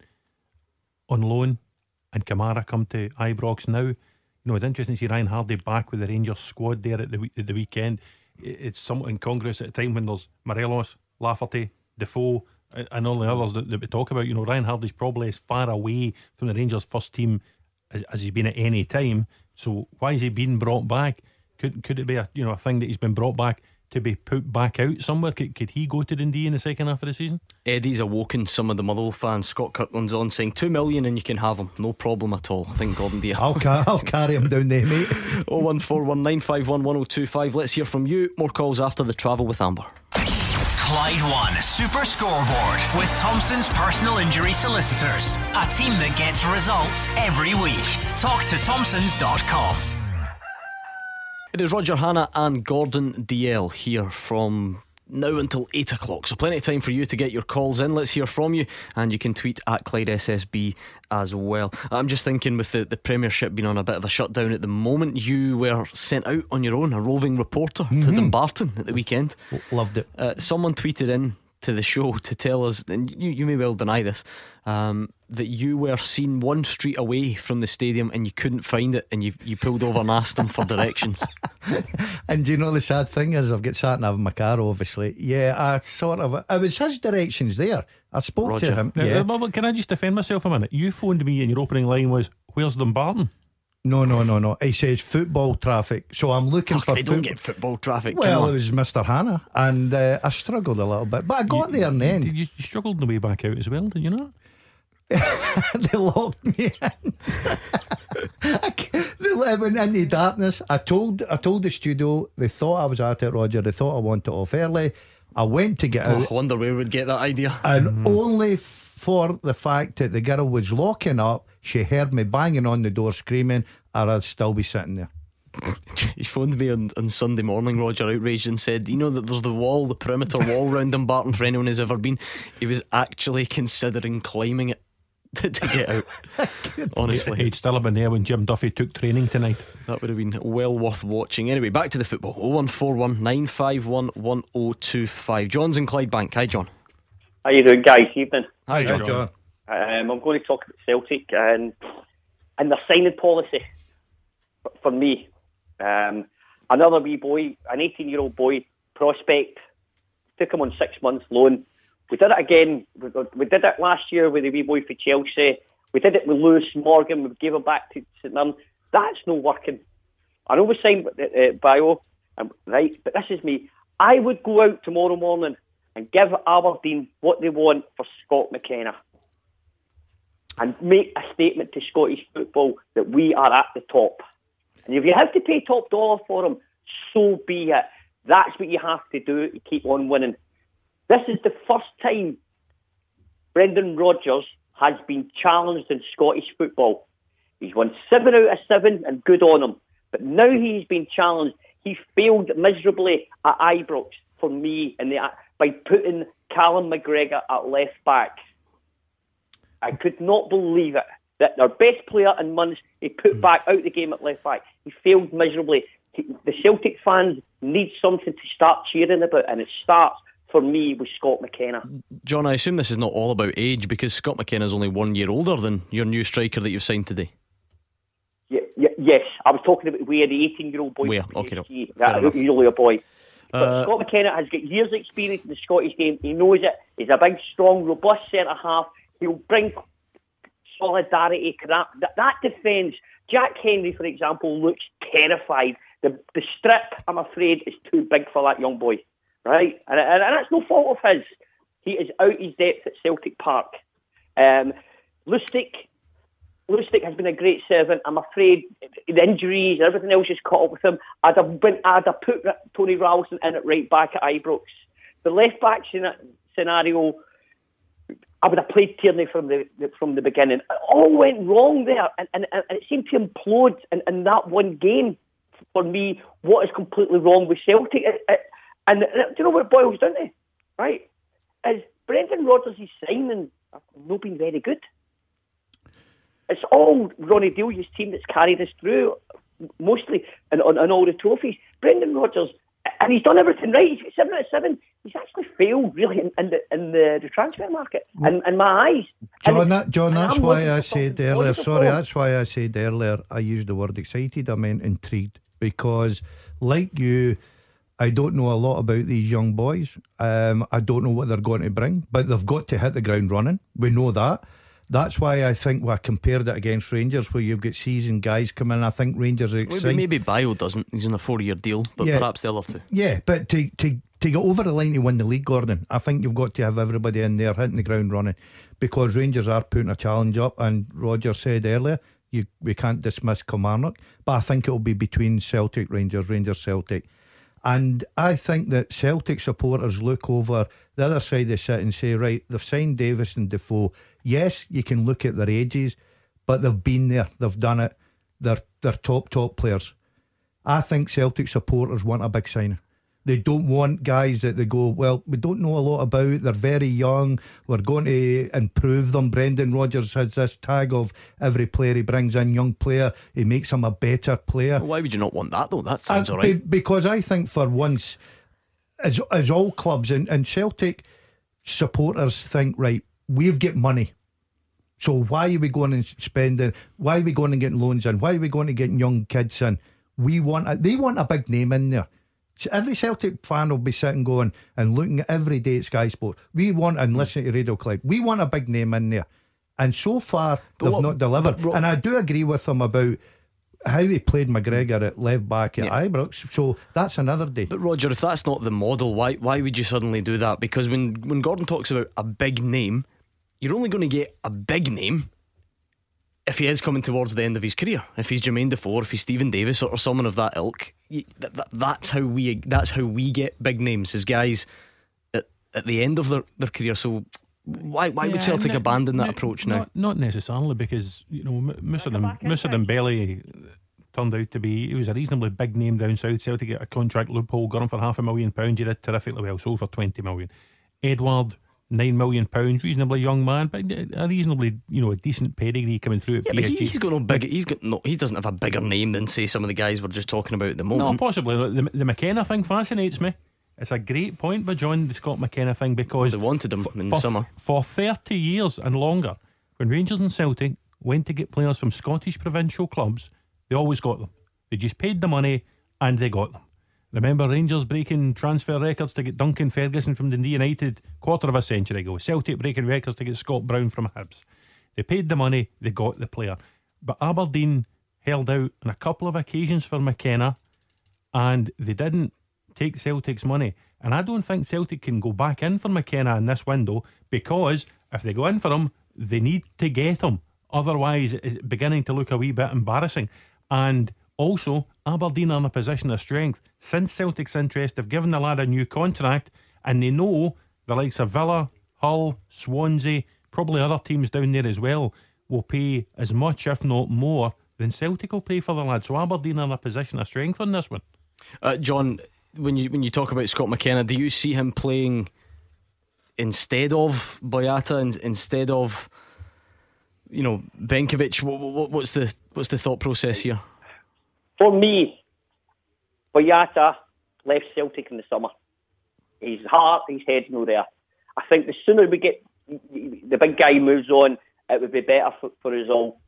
C: on loan, and Kamara come to Ibrox now? You know, it's interesting to see Ryan Hardy back with the Rangers squad there at the week, at the weekend. It's somewhat incongruous at a time when there's Morelos, Lafferty, Defoe, and all the others that, that we talk about. You know, Ryan Hardy's probably as far away from the Rangers first team as, as he's been at any time. So why is he being brought back? Could could it be a you know a thing that he's been brought back to be put back out somewhere? Could, could he go to Dundee in the second half of the season?
B: Eddie's awoken some of the Motherwell fans. Scott Kirkland's on saying two million and you can have him, no problem at all. I think Gordon Deal.
D: I'll, ca- I'll carry him down there, mate.
B: oh one four one nine five one one oh two five. Let's hear from you. More calls after the travel with Amber.
A: Clyde One Super Scoreboard with Thompson's personal injury solicitors, a team that gets results every week. Talk to Thompsons dot com.
B: It is Roger Hannah and Gordon D L here from now until eight o'clock, so plenty of time for you to get your calls in. Let's hear from you, and you can tweet at Clyde S S B as well. I'm just thinking, with the, the Premiership being on a bit of a shutdown at the moment, you were sent out on your own, a roving reporter, mm-hmm. to Dumbarton at the weekend.
D: Loved it.
B: Uh, someone tweeted in to the show to tell us, and you, you may well deny this, um, that you were seen one street away from the stadium and you couldn't find it, and you you pulled over and asked them for directions.
D: And do you know the sad thing is, I've got sat nav in my car, obviously. Yeah, I sort of, it was his directions there. I spoke
B: Roger.
D: to him.
C: Now,
D: yeah.
C: Well, can I just defend myself a minute? You phoned me and your opening line was, "Where's Dumbarton?"
D: No, no, no, no. He says football traffic. So I'm looking
B: oh,
D: for.
B: They don't get football traffic.
D: Well, it was Mister Hannah, and uh, I struggled a little bit, but I got
C: you,
D: there in the end.
C: You, you struggled on the way back out as well, did you not?
D: They locked me in. They it went into darkness. I told I told the studio, they thought I was at it, Roger. They thought I wanted off early. I went to get
B: oh,
D: out.
B: I wonder where we'd get that idea.
D: And
B: mm-hmm.
D: only for the fact that the girl was locking up, she heard me banging on the door screaming, or I'd still be sitting there.
B: He phoned me on, on Sunday morning, Roger, outraged, and said, you know that there's the wall, the perimeter wall round Dumbarton for anyone who's ever been. He was actually considering climbing it to, to get out. Honestly,
C: he'd still have been there when Jim Duffy took training tonight.
B: That would have been well worth watching. Anyway, back to the football. oh one four one nine five one one oh two five. John's in Clydebank. Hi, John.
K: How you doing, guys? Evening.
B: Hi, John.
D: Hi, John.
K: Um, I'm going to talk about Celtic and and their signing policy. For me, um, another wee boy, an eighteen-year-old boy, prospect, took him on six months loan. We did it again. We, we did it last year with the wee boy for Chelsea. We did it with Lewis Morgan. We gave him back to St Mirren. That's not working. I know we signed uh, Bio, um, right, but this is me. I would go out tomorrow morning and give Aberdeen what they want for Scott McKenna and make a statement to Scottish football that we are at the top. And if you have to pay top dollar for him, so be it. That's what you have to do to keep on winning. This is the first time Brendan Rodgers has been challenged in Scottish football. He's won seven out of seven and good on him. But now he's been challenged. He failed miserably at Ibrox for me in the, by putting Callum McGregor at left back. I could not believe it. That their best player in months, he put back out the game at left back. He failed miserably. The Celtic fans need something to start cheering about, and it starts for me with Scott McKenna.
B: John, I assume this is not all about age, because Scott McKenna is only one year older than your new striker that you've signed today.
K: Yeah, yeah, yes, I was talking about where the eighteen-year-old boy.
B: Where? Okay, no.
K: That, he's only a boy. But uh, Scott McKenna has got years of experience in the Scottish game. He knows it. He's a big, strong, robust centre-half. He'll bring solidarity. That, that, that defence, Jack Henry, for example, looks terrified. The, the strip, I'm afraid, is too big for that young boy. Right? And, and, and that's no fault of his. He is out his depth at Celtic Park. Um, Lustig, Lustig has been a great servant. I'm afraid the injuries and everything else has caught up with him. I'd have, been, I'd have put Tony Ralston in at right back at Ibrox. The left back scenario, I would have played Tierney from the from the beginning. It all went wrong there, and, and, and it seemed to implode in, in that one game. For me, what is completely wrong with Celtic? It, it, and, and do you know what it boils down to? Right? Is Brendan Rodgers' signing have not been very good. It's all Ronnie Deal's team that's carried us through, mostly, and on, on all the trophies. Brendan Rodgers, and he's done everything right. He's got seven out of seven. He's actually failed really in, in the in the, the transfer market, and in my eyes.
D: John, that, John, that's why I said earlier. Sorry, that's why I said earlier. I used the word excited. I meant intrigued, because, like you, I don't know a lot about these young boys. Um, I don't know what they're going to bring, but they've got to hit the ground running. We know that. That's why I think we compared it against Rangers, where you've got seasoned guys come in. I think Rangers are excited.
B: Maybe, maybe Bio doesn't. He's on a four-year deal, but yeah, perhaps the other two.
D: Yeah, but to, to, to get over the line to win the league, Gordon, I think you've got to have everybody in there hitting the ground running, because Rangers are putting a challenge up. And Roger said earlier, you we can't dismiss Kilmarnock, but I think it'll be between Celtic, Rangers, Rangers, Celtic. And I think that Celtic supporters look over the other side of the sit and say, right, they've signed Davis and Defoe. Yes, you can look at their ages, but they've been there, they've done it. They're, they're top, top players. I think Celtic supporters want a big signing. They don't want guys that they go, well, we don't know a lot about, they're very young, we're going to improve them. Brendan Rodgers has this tag of every player he brings in, young player, he makes him a better player.
B: Why would you not want that though? That sounds
D: uh,
B: alright.
D: Be, because I think for once, as, as all clubs, and, and Celtic supporters think, right, we've got money, so why are we going and spending, why are we going and getting loans in, why are we going to get young kids in? We want a, they want a big name in there. Every Celtic fan will be sitting going and looking at every day at Sky Sport. We want, and listening to Radio Clyde, we want a big name in there. And so far, but they've what, not delivered. But, and I do agree with them about how he played McGregor at left back at yeah. Ibrox. So that's another day.
B: But Roger, if that's not the model, why why would you suddenly do that? Because when, when Gordon talks about a big name, you're only going to get a big name if he is coming towards the end of his career, if he's Jermaine Defoe, if he's Stephen Davis, or, or someone of that ilk, you, that, that, that's how we that's how we get big names as guys at, at the end of their, their career. So why why yeah, would Celtic
C: no,
B: abandon that
C: no,
B: approach now?
C: Not, not necessarily, because you know Musa Dembele turned out to be, he was a reasonably big name down south. Celtic get a contract loophole, got him for half a million pounds. He did terrifically well, sold for twenty million. Edward, nine million pounds, reasonably young man, but a reasonably, you know, a decent pedigree coming through at
B: yeah,
C: P S G.
B: But he's got no big. He's got no. He doesn't have a bigger name than say some of the guys we're just talking about at the moment.
C: No, possibly. The, the McKenna thing fascinates me. It's a great point by John, the Scott McKenna thing, because
B: they wanted him in
C: for,
B: the summer
C: for thirty years and longer. When Rangers and Celtic went to get players from Scottish provincial clubs, they always got them. They just paid the money and they got them. Remember Rangers breaking transfer records to get Duncan Ferguson from Dundee United quarter of a century ago. Celtic breaking records to get Scott Brown from Hibs. They paid the money, they got the player. But Aberdeen held out on a couple of occasions for McKenna, and they didn't take Celtic's money. And I don't think Celtic can go back in for McKenna in this window, because if they go in for him, they need to get him. Otherwise it's beginning to look a wee bit embarrassing. And also Aberdeen are in a position of strength. Since Celtic's interest, have given the lad a new contract, and they know the likes of Villa, Hull, Swansea, probably other teams down there as well, will pay as much, if not more, than Celtic will pay for the lad. So Aberdeen are in a position of strength on this one.
B: uh, John, when you when you talk about Scott McKenna, do you see him playing instead of Boyata, in, instead of, you know, Benkovic? What, what, what's the what's the thought process here?
K: For me, Boyata left Celtic in the summer. His heart, his head's no there. I think the sooner we get the big guy moves on, it would be better for, for us all.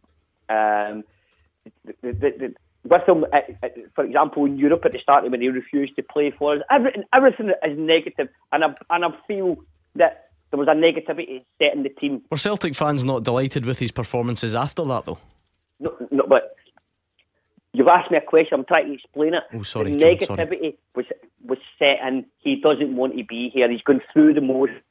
K: Um, the, the, the, with him, uh, uh, for example, in Europe at the start when he refused to play for us, everything, everything is negative, and I and I feel that there was a negativity set in the team.
B: Were Celtic fans not delighted with his performances after that, though?
K: No, no, but you've asked me a question. I'm trying to explain it.
B: Oh, sorry,
K: the
B: John,
K: negativity
B: sorry.
K: was was set in. He doesn't want to be here. He's going through the motions.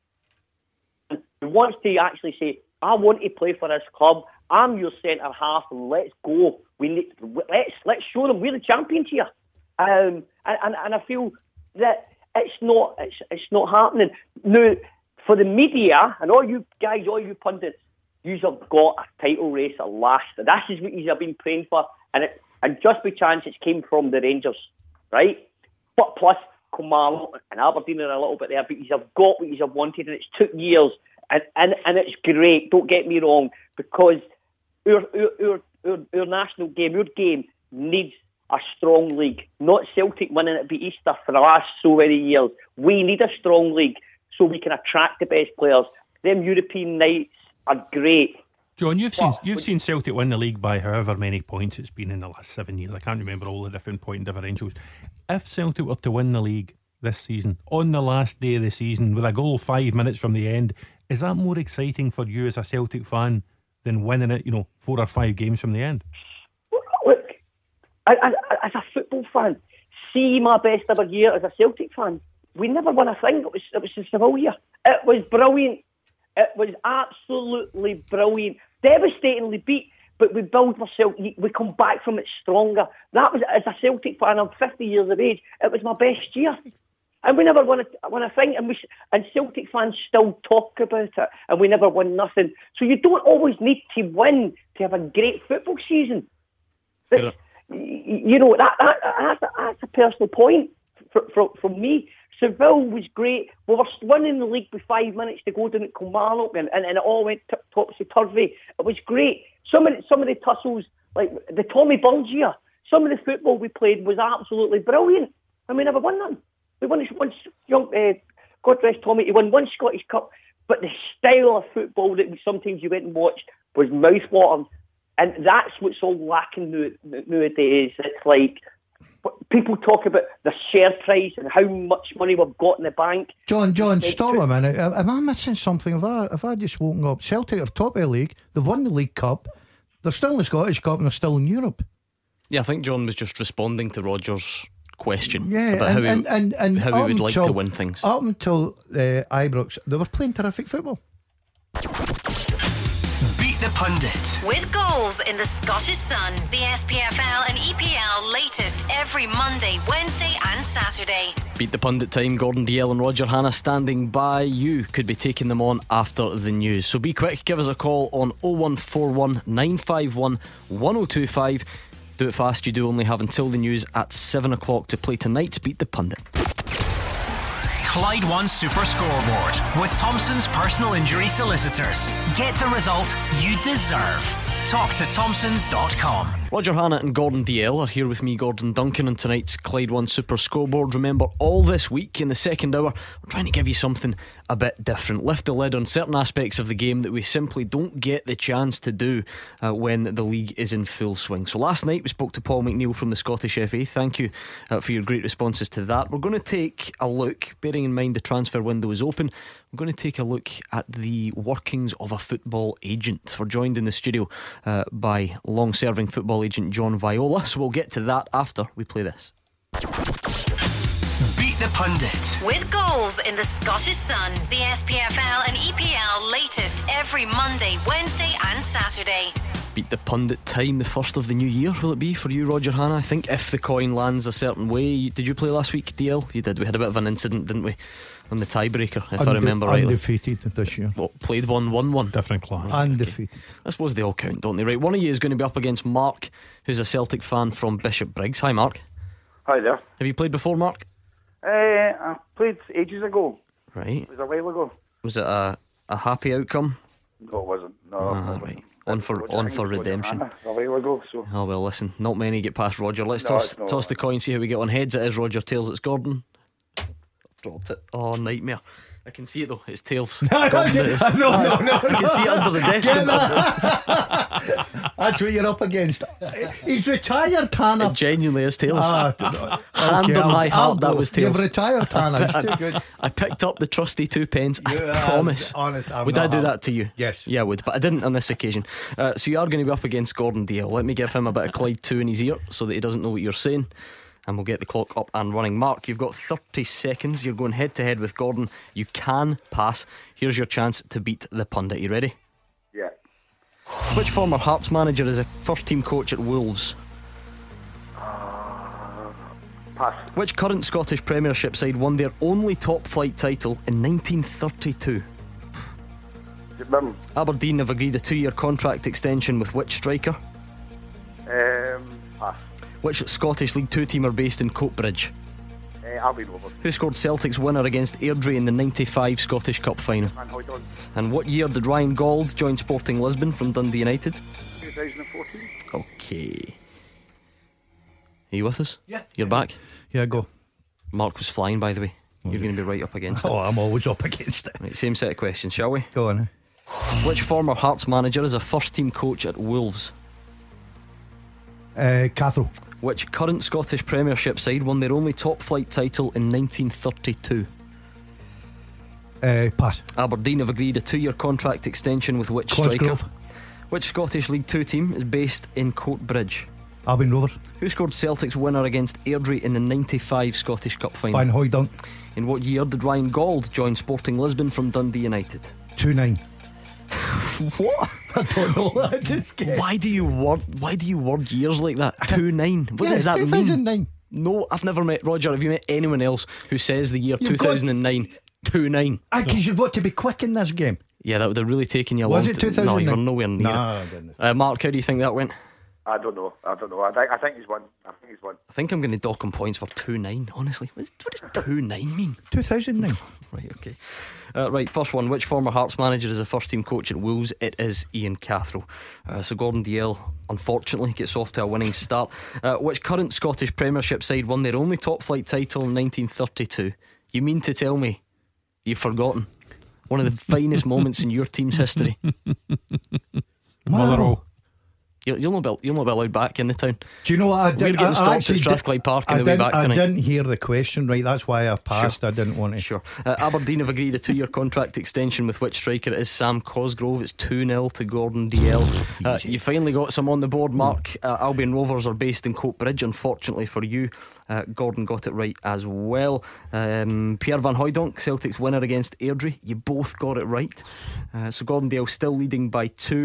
K: He wants to actually say, "I want to play for this club. I'm your centre half. Let's go. We need, let's let's show them we're the champions here." Um, and, and and I feel that it's not it's it's not happening now. For the media and all you guys, all you pundits, you have got a title race at last. This is what you have been praying for, and it and just by chance it came from the Rangers, right? But plus Kumalo and Aberdeen are a little bit there, but you have got what you have wanted, and it's took years, and and, and it's great. Don't get me wrong, because our our, our our our national game, our game needs a strong league. Not Celtic winning it be Easter for the last so many years. We need a strong league so we can attract the best players. Them European nights are great.
C: John, you've seen you've seen Celtic win the league by however many points it's been in the last seven years. I can't remember all the different point differentials. If Celtic were to win the league this season, on the last day of the season, with a goal five minutes from the end, is that more exciting for you as a Celtic fan than winning it, you know, four or five games from the end?
K: Look, as, as a football fan, see my best ever year as a Celtic fan. We never won a thing. It was it was in Sevilla. It was brilliant. It was absolutely brilliant. Devastatingly beat, but we build ourselves. We come back from it stronger. That was, as a Celtic fan, I'm fifty years of age. It was my best year, and we never won a, won a thing. And we and Celtic fans still talk about it, and we never won nothing. So you don't always need to win to have a great football season. But, you know that, that that's, that's a personal point from from me. Seville was great. We were winning the league with five minutes to go down at Kilmarnock, and, and, and it all went t- topsy-turvy. It was great. Some of the, some of the tussles, like the Tommy Burns year, some of the football we played was absolutely brilliant, and we never won none. We won one, young, uh, God rest Tommy, he won one Scottish Cup, but the style of football that we, sometimes you went and watched was mouthwatering, and that's what's all lacking nowadays. It's like, people talk about the share price and how much money we've got in the bank.
D: John, John, stop a minute. Am I missing something? Have I, have I just woken up? Celtic are top of the league. They've won the League Cup. They're still in the Scottish Cup and they're still in Europe.
B: Yeah, I think John was just responding to Roger's question
D: yeah,
B: about
D: and,
B: how he,
D: and, and, and
B: how he would like
D: until,
B: to win things.
D: Up until uh, Ibrox, they were playing terrific football.
A: Beat the Pundit.
L: With goals in the Scottish Sun, the S P F L and E P L latest every Monday, Wednesday and Saturday.
B: Beat the Pundit time. Gordon Dalziel and Roger Hannah standing by. You could be taking them on after the news, so be quick. Give us a call on oh one four one nine five one one oh two five. Do it fast. You do only have until the news at seven o'clock to play tonight's Beat the Pundit.
A: Clyde One Super Scoreboard with Thompson's personal injury solicitors. Get the result you deserve. Talk to Thompsons dot com.
B: Roger Hannah and Gordon Dalziel are here with me, Gordon Duncan, on tonight's Clyde One Super Scoreboard. Remember, all this week in the second hour, we're trying to give you something a bit different. Lift the lid on certain aspects of the game that we simply don't get the chance to do uh, when the league is in full swing. So last night we spoke to Paul McNeill from the Scottish F A. Thank you uh, for your great responses to that. We're going to take a look, bearing in mind the transfer window is open, we're going to take a look at the workings of a football agent. We're joined in the studio uh, by long-serving football agent John Viola, so we'll get to that after we play this.
A: Beat the Pundit.
L: With goals in the Scottish Sun, the S P F L and E P L latest every Monday, Wednesday and Saturday.
B: Beat the Pundit time, the first of the new year, will it be for you, Roger Hannah? I think if the coin lands a certain way. Did you play last week, D L? You did. We had a bit of an incident, didn't we, on the tiebreaker, if Unde- I remember rightly.
D: Undefeated this year.
B: Well, played one, won one.
C: Different class.
D: Undefeated.
B: Okay. I suppose they all count, don't they? Right, one of you is going to be up against Mark, who's a Celtic fan from Bishop Briggs. Hi, Mark.
M: Hi there.
B: Have you played before, Mark?
M: Uh, I played ages ago.
B: Right.
M: It was a while ago.
B: Was it a, a happy outcome?
M: No, it wasn't. No,
B: Ah,
M: it wasn't.
B: right. On for on for redemption.
M: A while ago, so.
B: Oh well, listen, not many get past Roger. Let's
M: No,
B: toss
M: it's not.
B: toss the coin, see how we get on. Heads it is Roger, tails it's Gordon. Dropped it. Oh, nightmare. I can see it though, it's tails. Gordon, it is.
D: no, no, no,
B: I can see it under the desk.
D: Get that. That's what you're up against. He's retired, Tanner.
B: It genuinely is tails.
D: Ah,
B: Hand
D: okay,
B: on my
D: I'll-
B: heart,
D: I'll
B: that
D: go.
B: was tails.
D: You've retired, Tanner. It's too good.
B: I picked up the trusty two pence. I
D: You are
B: promise.
D: honest, I'm
B: would
D: not
B: I do
D: happy.
B: that to you?
D: Yes.
B: Yeah, I would, but I didn't on this occasion. Uh, so you are going to be up against Gordon Dalziel. Let me give him a bit of Clyde two in his ear so that he doesn't know what you're saying, and we'll get the clock up and running. Mark, you've got thirty seconds. You're going head to head with Gordon. You can pass. Here's your chance to beat the Pundit. You ready?
M: Yeah.
B: Which former Hearts manager is a first team coach at Wolves?
M: Uh, pass.
B: Which current Scottish Premiership side won their only top flight title in nineteen thirty-two?
M: Is it Birmingham?
B: Aberdeen have agreed a two year contract extension with which striker?
M: Um, pass.
B: Which Scottish League two team are based in Coatbridge?
M: Uh, Albion Rovers.
B: Who scored Celtic's winner against Airdrie in the ninety-five Scottish Cup final?
M: Van Hooydonk.
B: And what year did Ryan Gauld join Sporting Lisbon from Dundee United?
M: twenty fourteen.
B: Okay. Are you with us?
D: Yeah.
B: You're back?
D: Yeah, go.
B: Mark was flying, by the way. You're going to be right up against it.
D: Oh, I'm always up against it.
B: Right, same set of questions, shall we?
D: Go on.
B: Which former Hearts manager is a first team coach at Wolves?
D: Uh, Cathro.
B: Which current Scottish Premiership side won their only top flight title in nineteen thirty-two?
D: Uh, pass.
B: Aberdeen have agreed a two year contract extension with which striker?
D: Cosgrove.
B: Which Scottish League two team is based in Coatbridge?
D: Albion Rovers.
B: Who scored Celtic's winner against Airdrie in the ninety-five Scottish Cup final?
D: Van Hooydonk.
B: In what year did Ryan Gauld join Sporting Lisbon from Dundee United?
D: two nine.
B: What?
D: I don't know. I just guessed.
B: Why do you word Why do you word years like that? two nine. What
D: Yeah,
B: does that
D: two
B: mean?
D: thousand nine.
B: No, I've never met Roger. Have you met anyone else who says the year
D: You've
B: two thousand nine two nine?
D: Because you've got to be quick in this game.
B: Yeah, that would have really taken you a
D: Was
B: long
D: it
B: time.
D: two thousand nine?
B: No, you're nowhere near
D: Nah,
B: it.
D: I didn't.
B: Uh, Mark, how do you think that went?
M: I don't know. I don't know. I think I think he's won. I think he's won.
B: I think I'm going to dock him points for two nine. Honestly, what does, what does two nine mean?
D: two thousand nine.
B: Right, okay. Uh, right, first one. Which former Hearts manager is a first team coach at Wolves? It is Ian Cathro. Uh, so Gordon Dalziel, unfortunately, gets off to a winning start. Uh, which current Scottish Premiership side won their only top flight title in nineteen thirty-two? You mean to tell me you've forgotten one of the finest moments in your team's history?
D: Motherwell.
B: You'll, you'll, not be, you'll not be allowed back in the town.
D: Do you know what I did?
B: We're getting
D: I,
B: stopped
D: I
B: at
D: actually
B: Strathclyde Park on
D: I
B: the way
D: didn't-
B: back tonight.
D: I didn't hear the question right. That's why I passed.
B: Sure.
D: I didn't want to.
B: Sure. Uh, Aberdeen have agreed a two year contract extension with which striker? It is Sam Cosgrove. It's two nil to Gordon Dalziel. Uh, you finally got some on the board, Mark. Uh, Albion Rovers are based in Coatbridge. Unfortunately for you, uh, Gordon got it right as well. um, Pierre Van Hooydonk, Celtic's winner against Airdrie. You both got it right. uh, So Gordon Dalziel still leading by two.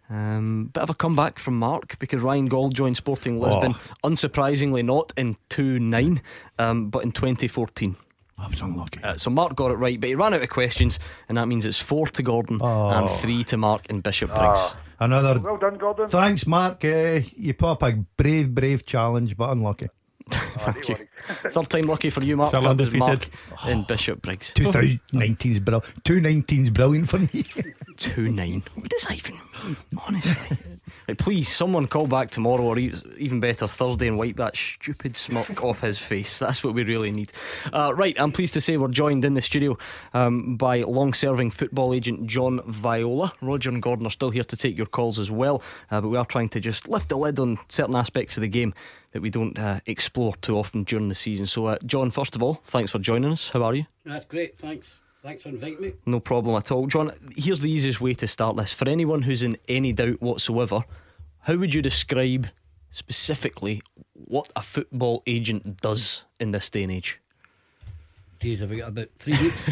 B: Um, bit of a comeback from Mark, because Ryan Gauld joined Sporting Lisbon,
D: Oh.
B: unsurprisingly not in two nine, um, but in twenty fourteen.
D: I was unlucky.
B: Uh, so Mark got it right, but he ran out of questions, and that means it's four to Gordon
D: Oh.
B: and three to Mark in Bishop Briggs.
D: Another.
M: Well done, Gordon.
D: Thanks, Mark. Uh, you put up a brave, brave challenge, but unlucky.
B: Thank you. Third time lucky for you, Mark.
C: Still
B: That was Mark
C: undefeated.
B: in Bishop Briggs.
D: twenty nineteen's brilliant. two nineteen's brilliant for me.
B: two nine. What does that even mean, honestly? Right, please, someone call back tomorrow, or e- even better, Thursday, and wipe that stupid smirk off his face. That's what we really need. Uh, right, I'm pleased to say we're joined in the studio um, by long-serving football agent John Viola. Roger and Gordon are still here to take your calls as well, uh, but we are trying to just lift the lid on certain aspects of the game that we don't uh, explore too often during the season. So, uh, John, first of all, thanks for joining us. How are you?
N: That's great, thanks. Thanks for inviting me.
B: No problem at all. John, here's the easiest way to start this. For anyone who's in any doubt whatsoever, how would you describe specifically what a football agent does in this day and age?
N: Geez, have we got about three weeks?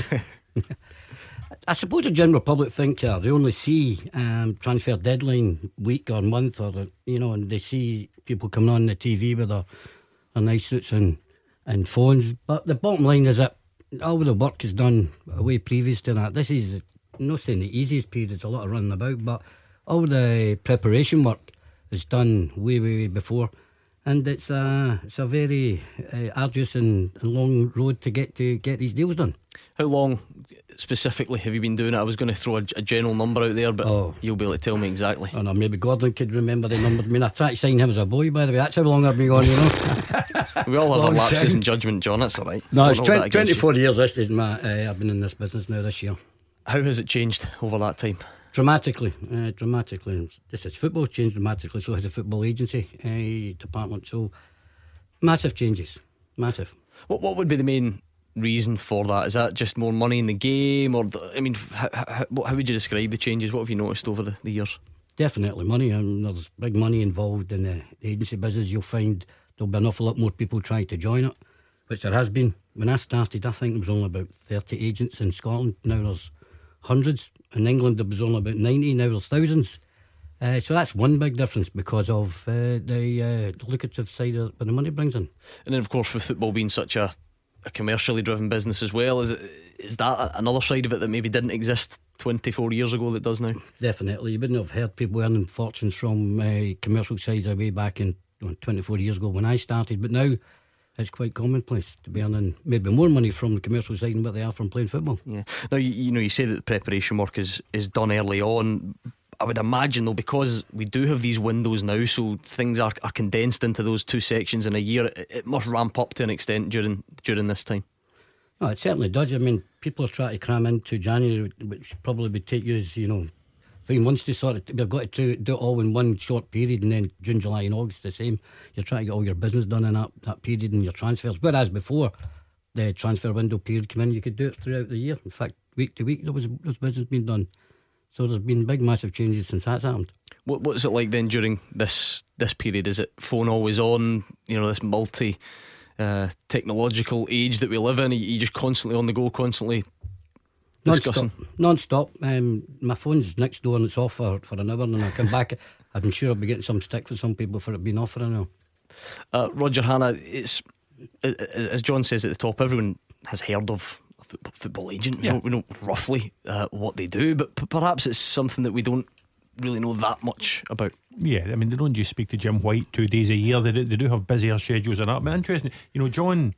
N: I suppose the general public think uh, they only see um, transfer deadline week or month, or the, you know, and they see people coming on the T V with their, their nice suits and, and phones. But the bottom line is that all the work is done way previous to that. This is, I'm not saying the easiest period, it's a lot of running about, but all the preparation work is done way, way, way before. And it's a, it's a very uh, arduous and, and long road to get to get these deals done.
B: How long specifically have you been doing it? I was going to throw a, a general number out there, but
N: oh.
B: you'll be able to tell me exactly.
N: I don't know, maybe Gordon could remember the number. I mean, I tried to sign him as a boy, by the way. That's how long I've been going, you know.
B: We all have our
N: Long
B: lapses
N: time.
B: in judgment, John. That's all right.
N: No,
B: Don't
N: it's
B: hold that
N: twenty,
B: against you.
N: twenty-four years. This is my. Uh, I've been in this business now this year.
B: How has it changed over that time?
N: Dramatically, uh, dramatically. This is football changed dramatically. So has the football agency uh, department. So massive changes, massive.
B: What What would be the main reason for that? Is that just more money in the game, or the, I mean, how, how, how would you describe the changes? What have you noticed over the, the years?
N: Definitely money. Um, there's big money involved in the agency business. You'll find there'll be an awful lot more people trying to join it, which there has been. When I started, I think there was only about thirty agents in Scotland. Now there's hundreds. In England there was only about ninety. Now there's thousands. Uh, so that's one big difference because of uh, the uh, lucrative side of what the money brings in.
B: And then, of course, with football being such a, a commercially driven business as well, is it, is that another side of it that maybe didn't exist twenty-four years ago that does now?
N: Definitely. You wouldn't have heard people earning fortunes from uh, commercial sides way back in well, twenty-four years ago when I started, but now it's quite commonplace to be earning maybe more money from the commercial side than what they are from playing football.
B: Yeah. Now, you, you know, you say that the preparation work is, is done early on. I would imagine, though, because we do have these windows now, so things are, are condensed into those two sections in a year, it, it must ramp up to an extent during during this time.
N: No, it certainly does. I mean, people are trying to cram into January, which probably would take you, as you know, three months to sort it. We've got to do it all in one short period, and then June, July, and August the same. You're trying to get all your business done in that, that period and your transfers. Whereas before the transfer window period came in, you could do it throughout the year. In fact, week to week, there was, there was business being done. So there's been big, massive changes since that's happened.
B: What What's it like then during this this period? Is it phone always on? You know, this multi uh, technological age that we live in. Are you just constantly on the go, constantly discussing?
N: Non-stop. Non-stop. Um, my phone's next door and it's off for, for an hour, and then I come back. I'm sure I'll be getting some stick for some people for it being off for an hour.
B: Uh, Roger Hanna, it's as John says at the top, everyone has heard of a football, football agent. We,
C: Yeah.
B: know, we know roughly uh, what they do, but p- perhaps it's something that we don't really know that much about.
C: Yeah, I mean, they don't just speak to Jim White two days a year. They do, they do have busier schedules and that. But interesting, you know, John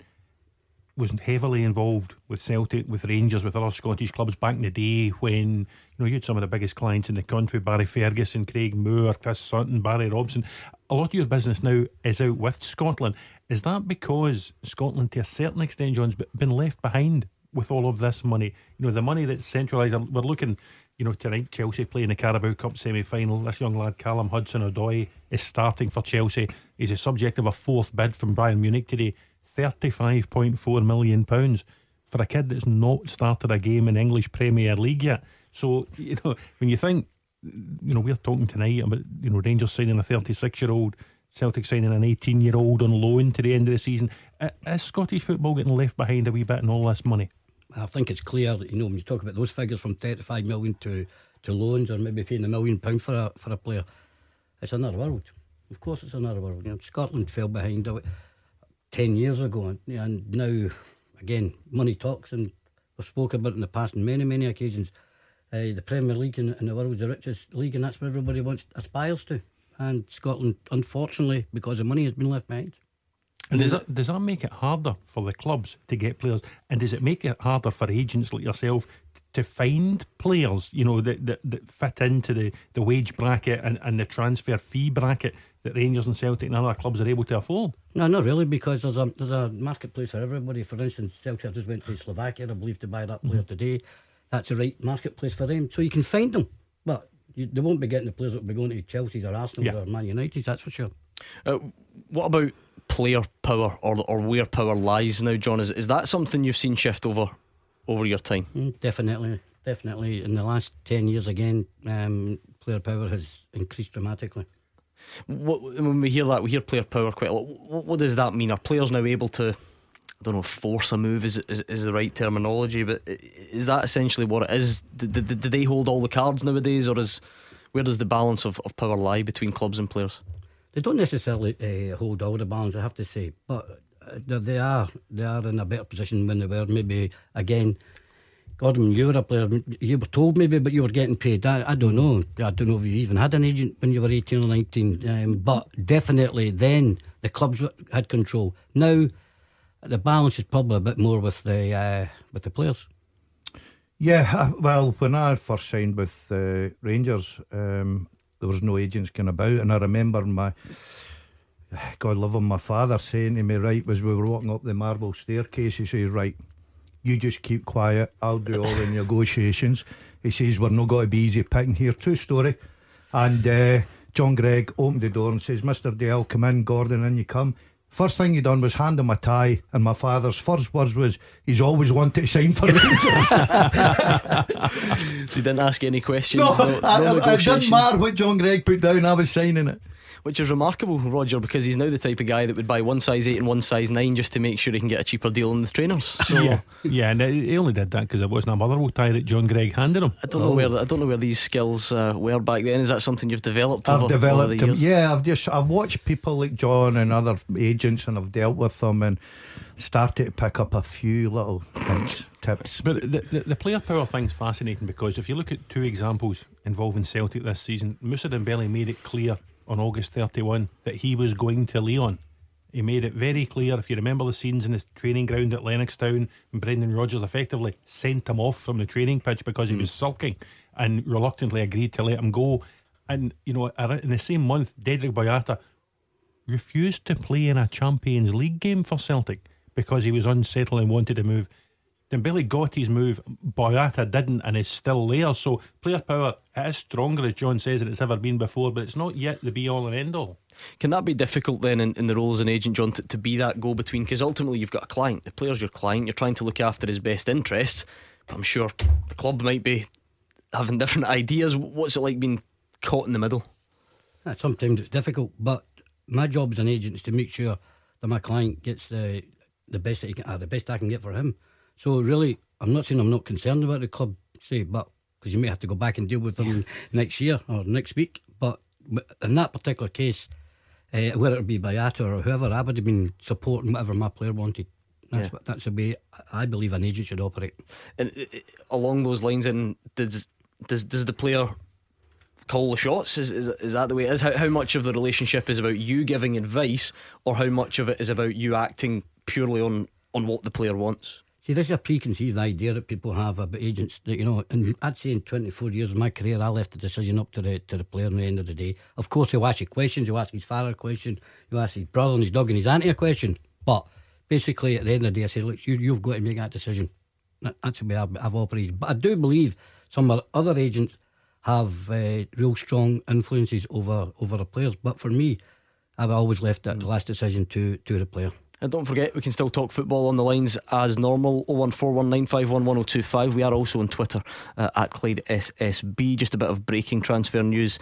C: was heavily involved with Celtic, with Rangers, with other Scottish clubs back in the day when, you know, you had some of the biggest clients in the country: Barry Ferguson, Craig Moore, Chris Sutton, Barry Robson. A lot of your business now is out with Scotland. Is that because Scotland, to a certain extent, John's been left behind with all of this money? You know, the money that's centralised. We're looking, you know, tonight Chelsea playing the Carabao Cup semi-final. This young lad Callum Hudson-Odoi is starting for Chelsea. He's a subject of a fourth bid from Bayern Munich today. thirty-five point four million pounds for a kid that's not started a game in English Premier League yet. So, you know, when you think, you know, we're talking tonight about, you know, Rangers signing a thirty-six year old, Celtic signing an eighteen year old on loan to the end of the season. Is Scottish football getting left behind a wee bit in all this money?
N: I think it's clear, you know, when you talk about those figures from thirty-five million to, to loans or maybe paying a million pounds for a for a player. It's another world. Of course, it's another world. You know, Scotland fell behind it ten years ago, and, and now again, money talks, and we've spoken about it in the past on many, many occasions. Uh, the Premier League in, in the world is the richest league, and that's what everybody wants aspires to. And Scotland, unfortunately, because of money, has been left behind.
C: And does that, does that make it harder for the clubs to get players? And does it make it harder for agents like yourself to find players, you know, that, that, that fit into the, the wage bracket and, and the transfer fee bracket that Rangers and Celtic and other clubs are able to afford?
N: No, not really, because there's a there's a marketplace for everybody. For instance, Celtic just went to Slovakia, I believe, to buy that player mm-hmm. today. That's a right marketplace for them, so you can find them, but you, they won't be getting the players that will be going to Chelsea's or Arsenal yeah. or Man United, that's for sure.
B: Uh, what about player power, or or where power lies now, John? Is is that something you've seen shift over over your time?
N: Mm, definitely, definitely. In the last ten years, again, um, player power has increased dramatically.
B: What, when we hear that, we hear player power quite a lot. What, what does that mean? Are players now able to, I don't know, force a move is, is is the right terminology, but is that essentially what it is? Do, do, do they hold all the cards nowadays, or is where does the balance of, of power lie between clubs and players?
N: They don't necessarily uh, hold all the balance, I have to say, but uh, they are they are in a better position than they were. Maybe again, Gordon, you were a player, you were told maybe, but you were getting paid. I, I don't know. I don't know if you even had an agent when you were eighteen or nineteen. Um, but definitely then the clubs had control. Now the balance is probably a bit more with the uh, with the players.
D: Yeah, well, when I first signed with uh, Rangers, um, there was no agents going about, and I remember my, God love him, my father saying to me, right, as we were walking up the marble staircase, he says, right, you just keep quiet, I'll do all the negotiations. He says, we're not going to be easy picking here. True story. And uh, John Gregg opened the door and says, Mister Dale, come in. Gordon, in you come. First thing he done was hand him a tie, and my father's first words was, he's always wanted to sign for Rangers.
B: So you didn't ask any questions?
D: No,
B: no,
D: I,
B: no
D: I, it didn't matter what John Gregg put down, I was signing it.
B: Which is remarkable, Roger, because he's now the type of guy that would buy one size eight and one size nine just to make sure he can get a cheaper deal on the trainers. So
C: yeah, yeah, and he only did that because it wasn't a Motherwell tie that John Gregg handed him.
B: I don't know oh. where I don't know where these skills uh, were back then. Is that something you've developed?
D: I've
B: over,
D: developed
B: over the
D: them.
B: years?
D: Yeah, I've just I've watched people like John and other agents, and I've dealt with them and started to pick up a few little hints, tips.
C: But the, the, the player power thing's fascinating, because if you look at two examples involving Celtic this season, Moussa Dembele made it clear on August thirty-first that he was going to Lyon. He made it very clear. If you remember the scenes in the training ground at Lennoxtown, and Brendan Rodgers effectively sent him off from the training pitch because he mm. was sulking, and reluctantly agreed to let him go. And you know, in the same month, Dedrick Boyata refused to play in a Champions League game for Celtic because he was unsettled and wanted to move. Dembele got his move, Boyata didn't, and is still there. So player power, it is stronger, as John says, than it's ever been before, but it's not yet the be all and end all.
B: Can that be difficult then in, in the role as an agent, John, to, to be that go between? Because ultimately you've got a client, the player's your client, you're trying to look after his best interests, but I'm sure the club might be having different ideas. What's it like being caught in the middle?
N: Uh, sometimes it's difficult, but my job as an agent is to make sure that my client gets the the best that he can, uh, the best I can get for him. So really, I'm not saying I'm not concerned about the club, say, but because you may have to go back and deal with them next year or next week. But in that particular case, uh, whether it be Boyata or whoever, I would have been supporting whatever my player wanted. That's yeah. what, that's the way I believe an agent should operate.
B: And uh, along those lines, and does does does the player call the shots? Is is, is that the way it is? How, how much of the relationship is about you giving advice, or how much of it is about you acting purely on on what the player wants?
N: See, this is a preconceived idea that people have about agents. That, you know, and I'd say in twenty-four years of my career, I left the decision up to the to the player. At the end of the day, of course, he'll ask you questions. He'll ask his father a question. He'll ask his brother and his dog and his auntie a question. But basically, at the end of the day, I say, look, you you've got to make that decision. That's the way I've, I've operated. But I do believe some other agents have uh, real strong influences over over the players. But for me, I've always left that the last decision to to the player.
B: And don't forget, we can still talk football on the lines as normal. oh one four one nine five one one oh two five. We are also on Twitter uh, at Clyde S S B. Just a bit of breaking transfer news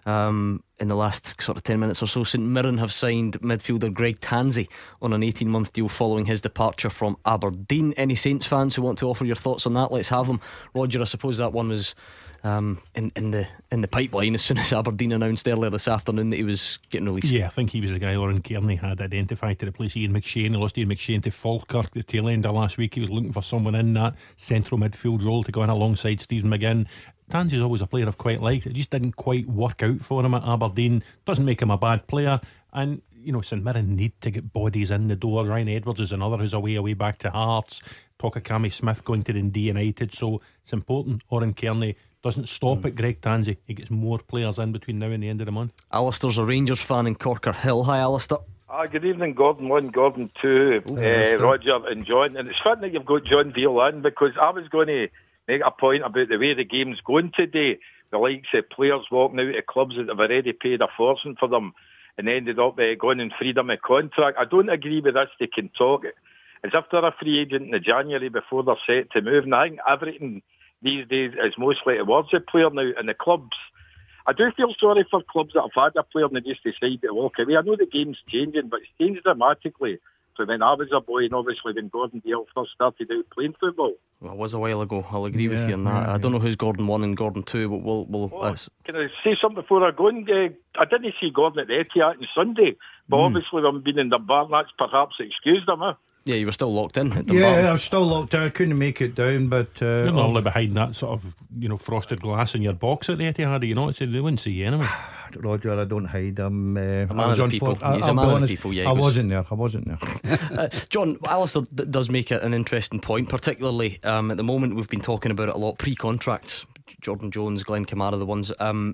B: Um, in the last sort of ten minutes or so, St Mirren have signed midfielder Greg Tansey on an eighteen month deal following his departure from Aberdeen. Any Saints fans who want to offer your thoughts on that, let's have them. Roger, I suppose that one was um, in, in the in the pipeline as soon as Aberdeen announced earlier this afternoon that he was getting released.
C: Yeah, I think he was the guy Oran Kearney had identified to replace Ian McShane. He lost Ian McShane to Falkirk at the tail end of last week. He was looking for someone in that central midfield role to go in alongside Stephen McGinn. Tansey's always a player I've quite liked. It just didn't quite work out for him at Aberdeen. Doesn't make him a bad player. And, you know, St Mirren need to get bodies in the door. Ryan Edwards is another who's away, away back to Hearts. Talk of Cammy Smith going to Dundee United. So it's important Oran Kearney doesn't stop mm. at Greg Tansey. He gets more players in between now and the end of the month.
B: Alistair's a Rangers fan in Corker Hill. Hi, Alistair.
O: Ah, good evening, Gordon one, Gordon two, Ooh, uh, Roger and John. And it's fun that you've got John Veal in, because I was going to make a point about the way the game's going today. The likes of players walking out of clubs that have already paid a fortune for them and ended up uh, going in freedom of contract. I don't agree with this. They can talk as if they're a free agent in January before they're set to move. And I think everything these days is mostly towards the player now. And the clubs, I do feel sorry for clubs that have had a player and they just decide to walk away. I know the game's changing, but it's changed dramatically from when I was a boy, and obviously when Gordon Dale first started out playing football.
B: Well, it was a while ago. I'll agree
O: yeah,
B: with you on that.
O: yeah,
B: I don't know who's Gordon one and Gordon two, but we'll. we'll
O: oh,
B: uh,
O: can I say something before I go on? Uh, I didn't see Gordon at the Etihad on Sunday, but mm. obviously when being in the bar, that's perhaps excused him. Huh?
B: Yeah, you were still locked in at the
D: Yeah,
B: bar.
D: I was still locked in. I couldn't make it down, but uh,
C: you're normally behind that sort of, you know, frosted glass in your box at the Etihad. You know, so they wouldn't see you anyway.
D: Roger, I don't hide. I'm uh,
B: a man of the people. Floor. He's I, a man of the people. Yeah,
D: I
B: was.
D: wasn't there. I wasn't there.
B: uh, John, Alistair d- does make it an interesting point, particularly um, at the moment. We've been talking about it a lot. Pre-contracts, Jordan Jones, Glenn Kamara, the ones. Um,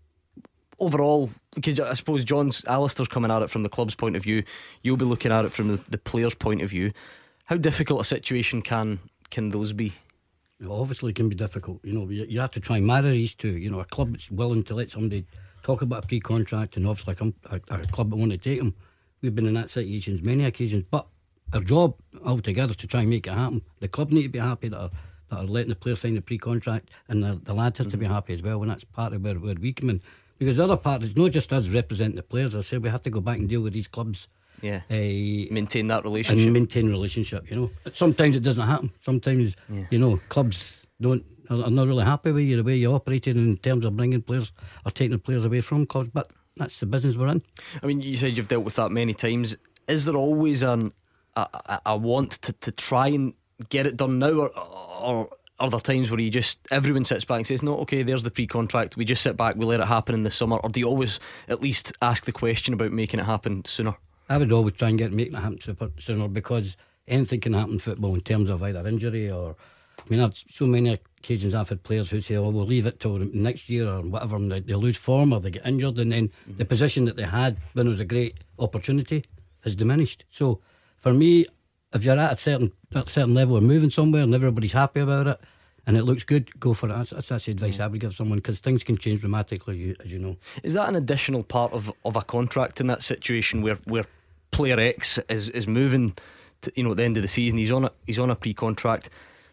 B: overall, because I suppose John's Alistair's coming at it from the club's point of view. You'll be looking at it from the, the player's point of view. How difficult a situation can can those be?
N: Obviously, it can be difficult. You know, you, you have to try and marry these two. You know, a club that's willing to let somebody talk about a pre-contract, and obviously a, a, a club that want to take them. We've been in that situations many occasions, but our job altogether is to try and make it happen. The club need to be happy that are, that are letting the player sign the pre-contract, and the, the lad has mm-hmm. to be happy as well, and that's part of where, where we come in. Because the other part is not just us representing the players. I said we have to go back and deal with these clubs.
B: Yeah,
N: uh,
B: maintain that relationship
N: and maintain relationship. You know, sometimes it doesn't happen. Sometimes yeah. you know, clubs don't are not really happy with you the way you operated in terms of bringing players or taking the players away from clubs. But that's the business we're in.
B: I mean, you said you've dealt with that many times. Is there always an a, a, a want to, to try and get it done now, or, or are there times where you just everyone sits back and says, no, okay, there's the pre-contract, we just sit back, we let it happen in the summer? Or do you always at least ask the question about making it happen sooner?
N: I would always try and get making it happen super, sooner, because anything can happen in football in terms of either injury or, I mean, I've so many occasions I've had players who say, oh, we'll leave it till next year or whatever, and they, they lose form or they get injured, and then mm-hmm. the position that they had when it was a great opportunity has diminished. So for me, if you're at a certain at a certain level of moving somewhere and everybody's happy about it and it looks good, go for it. That's, that's, that's the advice mm-hmm. I would give someone, because things can change dramatically, as you know.
B: Is that an additional part of, of a contract in that situation where, where player X is, is moving to, you know, at the end of the season, he's on a, he's on a pre-contract?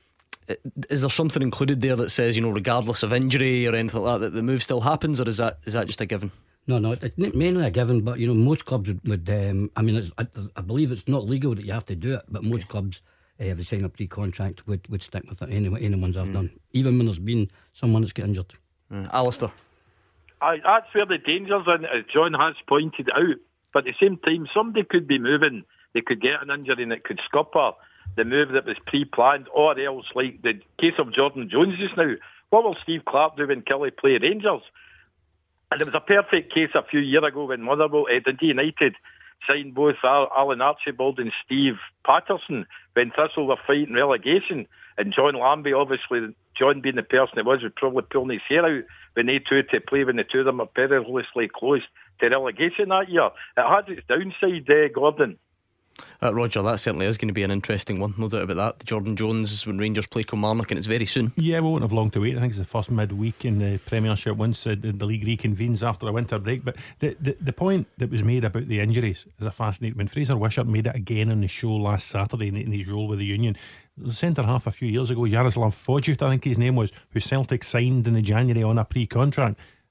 B: Is there something included there that says, you know, regardless of injury or anything like that, that the move still happens, or is that is that just a given?
N: No, no, it's mainly a given, but you know, most clubs would, would um, I mean, it's, I, I believe it's not legal that you have to do it, but most okay. clubs, uh, if they sign a pre-contract, would, would stick with it. Any, any ones I've mm. done, even when there's been someone that's got injured.
B: Mm. Alistair?
O: I, that's where the danger's in, as John has pointed out. But at the same time, somebody could be moving, they could get an injury and it could scupper the move that was pre-planned, or else, like the case of Jordan Jones just now, what will Steve Clarke do when Kelly play Rangers? And there was a perfect case a few years ago when Motherwell, uh, Dundee United signed both Alan Archibald and Steve Patterson when Thistle were fighting relegation, and John Lambie, obviously John being the person that was, was probably pulling his hair out when they two to play, when the two of them are perilously close to relegation that year. It has its downside, uh, Gordon.
B: Uh, Roger, that certainly is going to be an interesting one, no doubt about that. Jordan Jones when Rangers play Kilmarnock, and it's very soon.
C: Yeah, we won't have long to wait. I think it's the first midweek in the Premiership once uh, the league reconvenes after a winter break. But the, the the point that was made about the injuries is a fascinating one. Fraser Wishart made it again on the show last Saturday in, in his role with the Union. The centre half a few years ago, Jaroslav Fojut, I think his name was, who Celtic signed in the January on a pre-contract.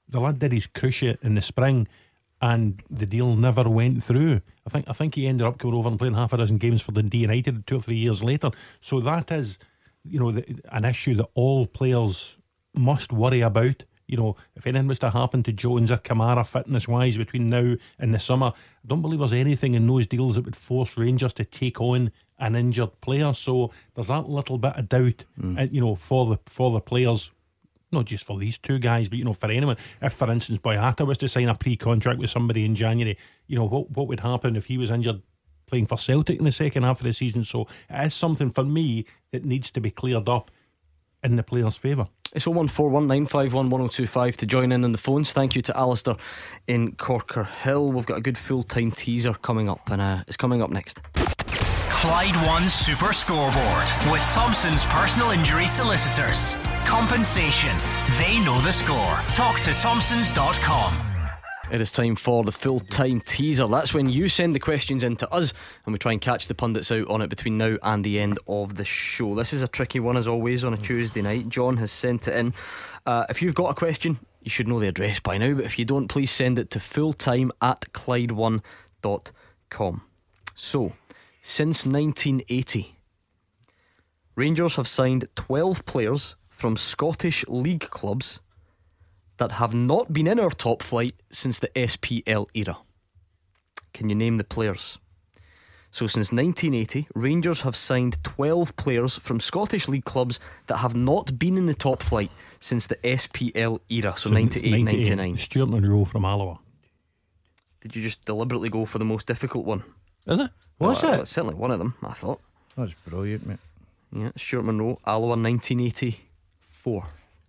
C: the lad did his cruciate in the spring, and the deal never went through. I think I think he ended up coming over and playing half a dozen games for Dundee United two or three years later. So that is, you know, the, an issue that all players must worry about. You know, if anything was to happen to Jones or Kamara fitness wise between now and the summer, I don't believe there's anything in those deals that would force Rangers to take on an injured player. So there's that little bit of doubt, mm. and, you know, for the for the players, not just for these two guys, but you know, for anyone. If, for instance, Boyata was to sign a pre-contract with somebody in January, you know, what what would happen if he was injured playing for Celtic in the second half of the season? So it is something for me that needs to be cleared up in the players' favour.
B: It's oh one four one nine five one one oh two five to join in on the phones. Thank you to Alistair in Corker Hill. We've got a good full-time teaser coming up, and uh, it's coming up next.
A: Clyde One Super Scoreboard with Thompson's personal injury solicitors. Compensation. They know the score. Talk to Thompsons dot com.
B: It is time for the full-time teaser. That's when you send the questions in to us and we try and catch the pundits out on it between now and the end of the show. This is a tricky one as always on a Tuesday night. John has sent it in. Uh, if you've got a question, you should know the address by now, but if you don't, please send it to fulltime at clyde one dot com. So, since nineteen eighty, Rangers have signed twelve players from Scottish League clubs that have not been in our top flight since the S P L era. Can you name the players? So since nineteen eighty, Rangers have signed twelve players from Scottish League clubs that have not been in the top flight since the S P L era. So, so ninety-eight ninety-nine.
C: Stuart Monroe from Alloa.
B: Did you just deliberately go for the most difficult one?
C: Is it?
B: Was
D: well,
B: it? It's certainly one of them, I thought.
D: That's brilliant, mate.
B: Yeah, Stuart Monroe, Alloa, nineteen eighty-four.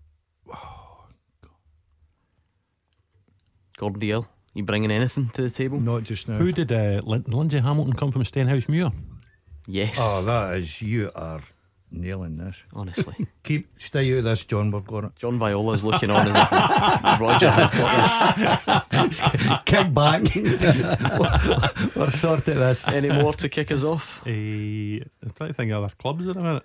B: Gordon Dalziel, you bringing anything to the table?
D: Not just now.
C: Who did uh, Lin- Lindsay Hamilton come from Stenhousemuir?
B: Yes.
D: Oh, that is, you are nailing this.
B: Honestly.
D: Keep, stay out of this, John. We've got it.
B: John Viola's looking on as if Roger has got this.
D: Kick back. We're sorted this.
B: Any more to kick us off?
C: Uh, I'm trying to think of other clubs in a minute.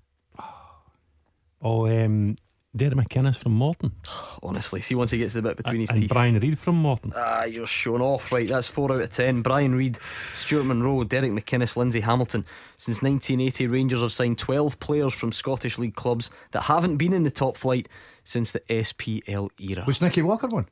C: Oh, um, Derek McInnes from Morton.
B: Honestly, see, once he gets the bit between his
C: and
B: teeth.
C: Brian Reid from Morton.
B: Ah, you're showing off. Right, that's four out of ten. Brian Reid, Stuart Monroe, Derek McInnes, Lindsay Hamilton. Since nineteen eighty, Rangers have signed twelve players from Scottish League clubs that haven't been in the top flight since the S P L era.
D: Was Nicky Walker one?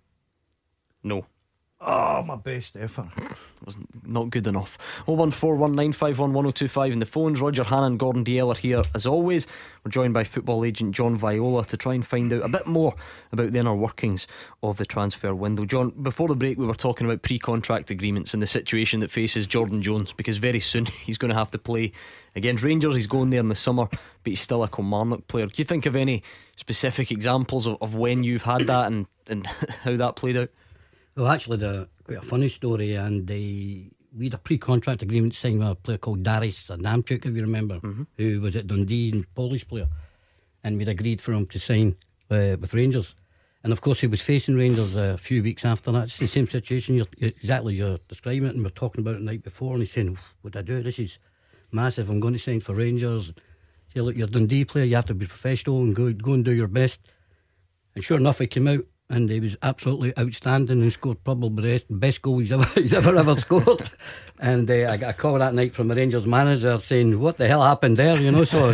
B: No.
D: Oh, my best effort.
B: Wasn't not good enough. oh one four one nine five one one oh two five in the phones. Roger Hannon, Gordon Dalziel are here as always. We're joined by football agent John Viola to try and find out a bit more about the inner workings of the transfer window. John, before the break we were talking about pre-contract agreements and the situation that faces Jordan Jones, because very soon he's going to have to play against Rangers. He's going there in the summer, but he's still a Kilmarnock player. Do you think of any specific examples of, of when you've had that and, and how that played out?
N: Well, actually, the quite a funny story, and they, we had a pre-contract agreement signed with a player called Darius Adamchuk, if you remember, mm-hmm. who was at Dundee, and Polish player, and we'd agreed for him to sign uh, with Rangers. And of course, he was facing Rangers a few weeks after that. It's the same situation, you're, you're, exactly you're describing it, and we were talking about it the night before, and he's saying, what do I do? This is massive. I'm going to sign for Rangers. Say, look, you're a Dundee player, you have to be professional and go, go and do your best. And sure enough, he came out and he was absolutely outstanding and scored probably the best, best goal he's ever he's ever ever scored. And uh, I got a call that night from the Rangers manager saying, "What the hell happened there?" You know, so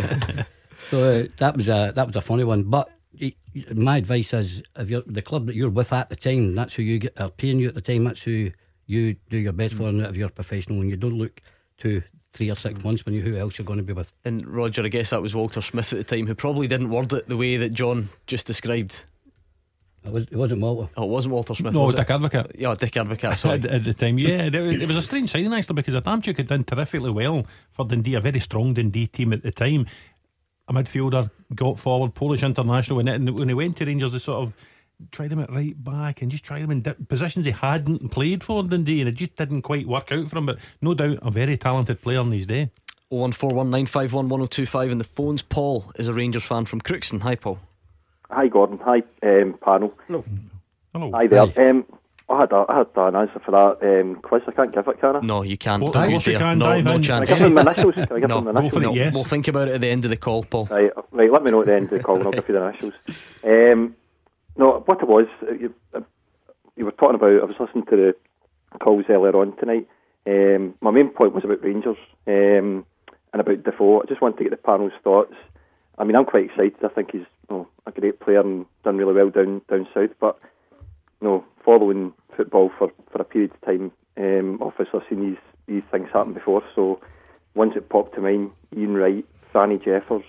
N: so uh, that was a that was a funny one. But he, my advice is, if you're the club that you're with at the time, that's who you get are paying you at the time. That's who you do your best for, and if you're professional, and you don't look to three or six months when you who else you're going to be with.
B: And Roger, I guess that was Walter Smith at the time, who probably didn't word it the way that John just described.
N: It, was, it wasn't Walter.
B: Oh, it wasn't Walter Smith.
C: No,
B: was
C: Dick
B: it?
C: Advocate.
B: Yeah, Dick Advocate. Sorry.
C: at, at the time, yeah, it, it was a strange signing actually, because Adamchuk had done terrifically well for Dundee, a very strong Dundee team at the time. A midfielder, got forward, Polish international, and when he went to Rangers, they sort of tried him at right back and just tried him in di- positions he hadn't played for Dundee, and it just didn't quite work out for him. But no doubt, a very talented player in his day.
B: oh one four one nine five one one oh two five in the phones. Paul is a Rangers fan from Crookston. Hi, Paul.
G: Hi, Gordon. Hi, um, panel.
B: Hello.
C: Hello.
G: Hi there. Hi. Um, I had a, I had an answer for that um, quiz. I can't give it, can I?
B: No, you can't.
C: Well,
B: Don't
C: you
B: dare.
C: can,
B: no, no
C: in.
B: chance.
G: Can I give them initials? Can I give
B: no,
G: them initials?
C: Go for it,
B: no.
C: yes.
B: We'll think about it at the end of the call, Paul.
G: Right, right. Let me know at the end of the call, and I'll give you the initials. Um,
P: no, what it was, you, you were talking about, I was listening to the calls earlier on tonight. Um, my main point was about Rangers um, and about Defoe. I just wanted to get the panel's thoughts. I mean, I'm quite excited. I think he's you know, a great player and done really well down down south. But you know, following football for, for a period of time, um, obviously I've seen these, these things happen before. So ones that popped to mind, Ian Wright, Franny Jeffers,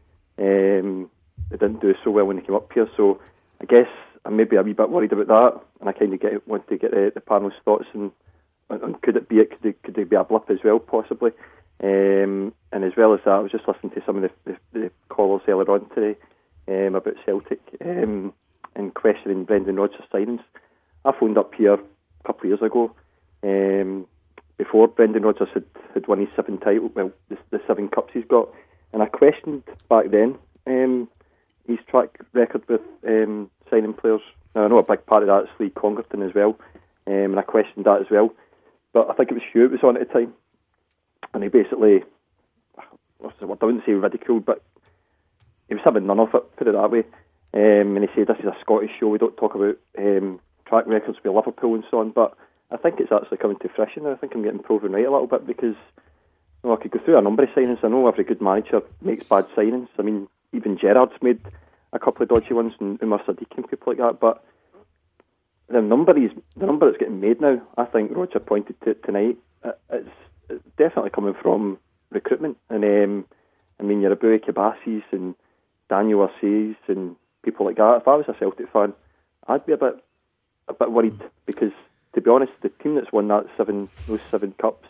P: um, they didn't do so well when they came up here. So I guess I'm maybe a wee bit worried about that, and I kind of get want to get the, the panel's thoughts and, and could it be it could it, could it be a blip as well possibly. Um, and as well as that, I was just listening to some of the, the, the callers earlier on today um, about Celtic um, and questioning Brendan Rodgers' signings. I phoned up here a couple of years ago um, before Brendan Rodgers had, had won his seven titles, well, the, the seven cups he's got, and I questioned back then um, his track record with um, signing players. Now, I know a big part of that's Lee Congerton as well, um, and I questioned that as well. But I think it was Hugh was on at the time. And he basically, I wouldn't say ridiculed, but he was having none of it, put it that way. Um, and he said, this is a Scottish show, we don't talk about um, track records with Liverpool and so on. But I think it's actually coming to fruition now. I think I'm getting proven right a little bit because you know, I could go through a number of signings. I know every good manager makes bad signings. I mean, even Gerrard's made a couple of dodgy ones, and Umar Sadiq and people like that. But the number, he's, the number that's getting made now, I think Roger pointed to it tonight, it's definitely coming from recruitment. And um, I mean, you're Abui Kabasis and Daniel Arceis and people like that. If I was a Celtic fan, I'd be a bit a bit worried because, to be honest, the team that's won that seven those seven cups,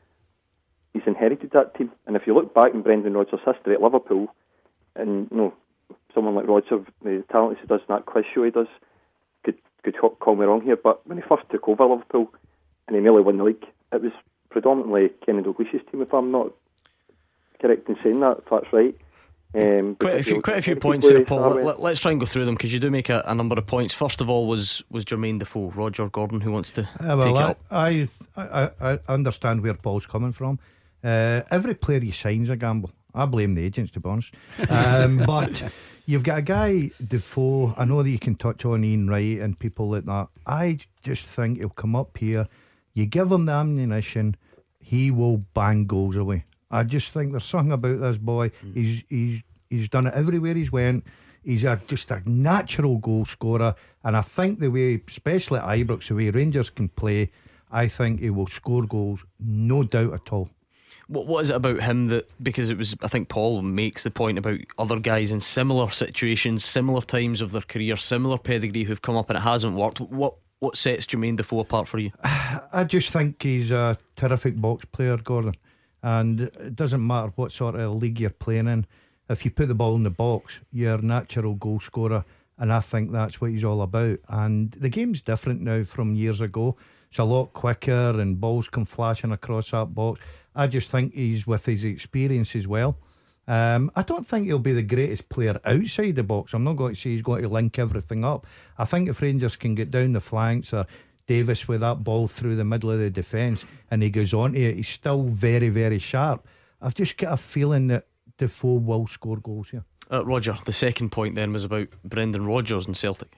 P: he's inherited that team. And if you look back in Brendan Rodgers' history at Liverpool, and you know, someone like Roger, the talent he does in that quiz show he does, could could call me wrong here, but when he first took over Liverpool and he nearly won the league, it was predominantly Kenny Dalglish's team, if I'm not correct in saying that, if that's right. Um,
B: quite a few, quite a few points there, Paul. Let, let's try and go through them because you do make a, a number of points. First of all, was was Jermaine Defoe. Roger Gordon, who wants to
D: uh, well,
B: take
D: I,
B: it up?
D: I, I I understand where Paul's coming from. Uh, every player he signs a gamble. I blame the agents, to be honest. Um, but you've got a guy, Defoe. I know that you can touch on Ian Wright and people like that. I just think he'll come up here. You give him the ammunition, he will bang goals away. I just think there's something about this boy. Mm. He's he's he's done it everywhere he's went. He's a, just a natural goal scorer, and I think the way, especially at Ibrox, the way Rangers can play, I think he will score goals, no doubt at all.
B: What what is it about him that, because it was, I think Paul makes the point about other guys in similar situations, similar times of their career, similar pedigree who've come up and it hasn't worked. What What sets Jermaine Defoe apart for you?
D: I just think he's a terrific box player, Gordon. And it doesn't matter what sort of league you're playing in. If you put the ball in the box, you're a natural goal scorer. And I think that's what he's all about. And the game's different now from years ago. It's a lot quicker and balls come flashing across that box. I just think he's, with his experience as well, Um, I don't think he'll be the greatest player outside the box. I'm not going to say he's going to link everything up. I think if Rangers can get down the flanks, or Davis with that ball through the middle of the defence and he goes on to it, he's still very, very sharp. I've just got a feeling that Defoe will score goals here.
B: uh, Roger, the second point then was about Brendan Rodgers and Celtic.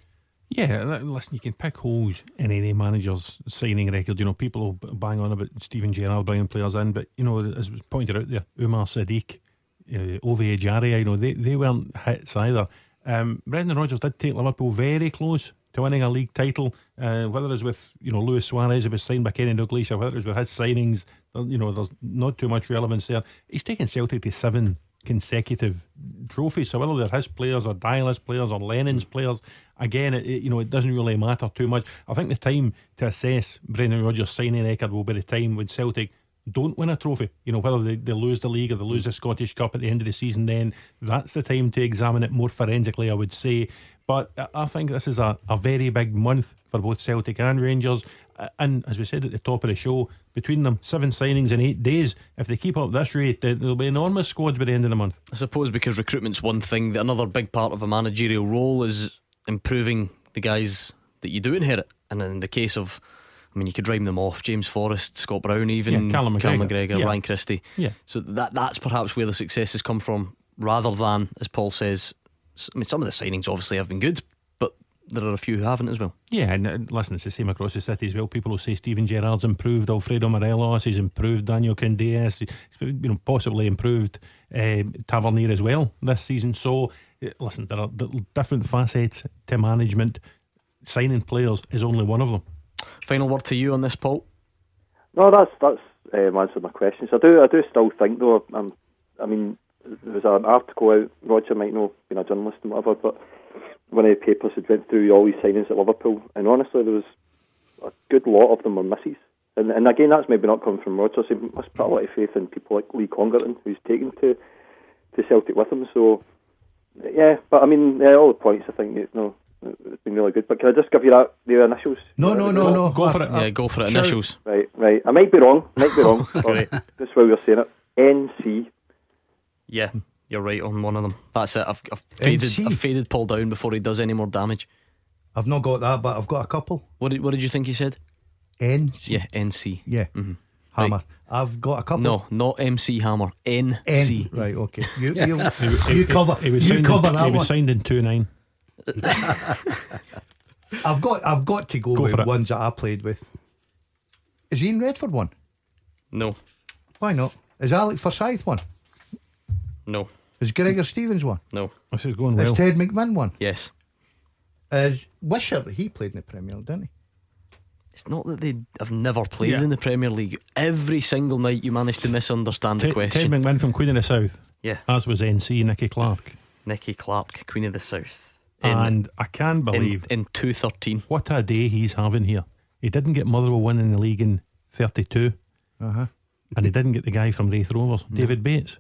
C: Yeah, listen, you can pick holes in any manager's signing record. You know, people will bang on about Steven Gerrard bringing players in, but you know, as was pointed out there, Umar Sadiq, Uh, Ovie Ejaria, you know, they, they weren't hits either. Um, Brendan Rodgers did take Liverpool very close to winning a league title, uh, whether it was with, you know, Luis Suarez, who was signed by Kenny Dalglish, or whether it was with his signings. You know, there's not too much relevance there. He's taken Celtic to seven consecutive trophies, so whether they're his players or Dial's players or Lennon's players, again, it, it, you know, it doesn't really matter too much. I think the time to assess Brendan Rodgers' signing record will be the time when Celtic don't win a trophy. You know, whether they, they lose the league or they lose the Scottish Cup at the end of the season, then that's the time to examine it more forensically, I would say. But I think this is a, a very big month for both Celtic and Rangers. And as we said at the top of the show, between them, seven signings in eight days. If they keep up this rate, there'll be enormous squads by the end of the month.
B: I suppose because recruitment's one thing, that another big part of a managerial role is improving the guys that you do inherit. And in the case of, I mean, you could rhyme them off: James Forrest, Scott Brown, even
C: yeah, Callum McGregor,
B: Callum McGregor,
C: yeah.
B: Ryan Christie.
C: Yeah.
B: So that that's perhaps where the success has come from, rather than, as Paul says, I mean, some of the signings obviously have been good, but there are a few who haven't as well.
C: Yeah, and uh, listen, it's the same across the city as well. People will say Steven Gerrard's improved, Alfredo Morelos, he's improved, Daniel Candeias, he's, you know, possibly improved uh, Tavernier as well this season. So, uh, listen, there are different facets to management. Signing players is only one of them.
B: Final word to you on this, Paul?
P: No, that's that's um, answered my questions. I do I do still think though. Um, I mean, there was an article out. Roger might know, being a journalist and whatever, but one of the papers had went through all these signings at Liverpool, and honestly, there was a good lot of them were misses. And, and again, that's maybe not coming from Rodgers. He must put a lot of faith in people like Lee Congerton, who's taken to to Celtic with him. So, yeah, but I mean, yeah, all the points I think you know, it's been really good. But can I just give you that the initials?
D: No, no, no, no.
C: Go for it.
B: Yeah, go for it.
C: Sure.
B: Initials.
P: Right, right. I might be wrong. Might be wrong. But just while we're saying it, N C.
B: Yeah, you're right on one of them. That's it. I've, I've faded.
D: N C.
B: I've faded Paul down before he does any more damage.
D: I've not got that, but I've got a couple.
B: What did What did you think he said?
D: N C.
B: Yeah, N C.
D: Yeah.
B: Mm-hmm.
D: Hammer.
B: Right.
D: I've got a couple.
B: No, not M C Hammer. N C.
D: N. Right. Okay. You you,
C: He-
D: you
C: he-
D: cover.
C: he was
D: You
C: signed
D: cover
C: in,
D: that
C: He was
D: one.
C: signed in two nine.
D: I've got. I've got to go,
C: Go
D: with
C: for it.
D: ones that I played with. Is Ian Redford one?
B: No,
D: Why not? Is Alex Forsyth one?
B: no,
D: Is Gregor Stevens one?
B: no.
C: This is going
D: Is
C: well.
D: Ted McMahon one?
B: Yes.
D: Is Wisher? He played in the Premier League, didn't he?
B: It's not that they have never played
C: Yeah.
B: in the Premier League. Every single night you manage to misunderstand the
C: Ted, Ted
B: question.
C: McMahon from Queen of the South.
B: Yeah.
C: As was N C Nicky Clark.
B: Nicky Clark, Queen of the South. In,
C: And I can't
B: in,
C: believe
B: in two thirteen.
C: what a day he's having here. He didn't get Motherwell winning the league in thirty-two,
D: Uh huh.
C: and he didn't get the guy from Wraith Rovers, David Bates.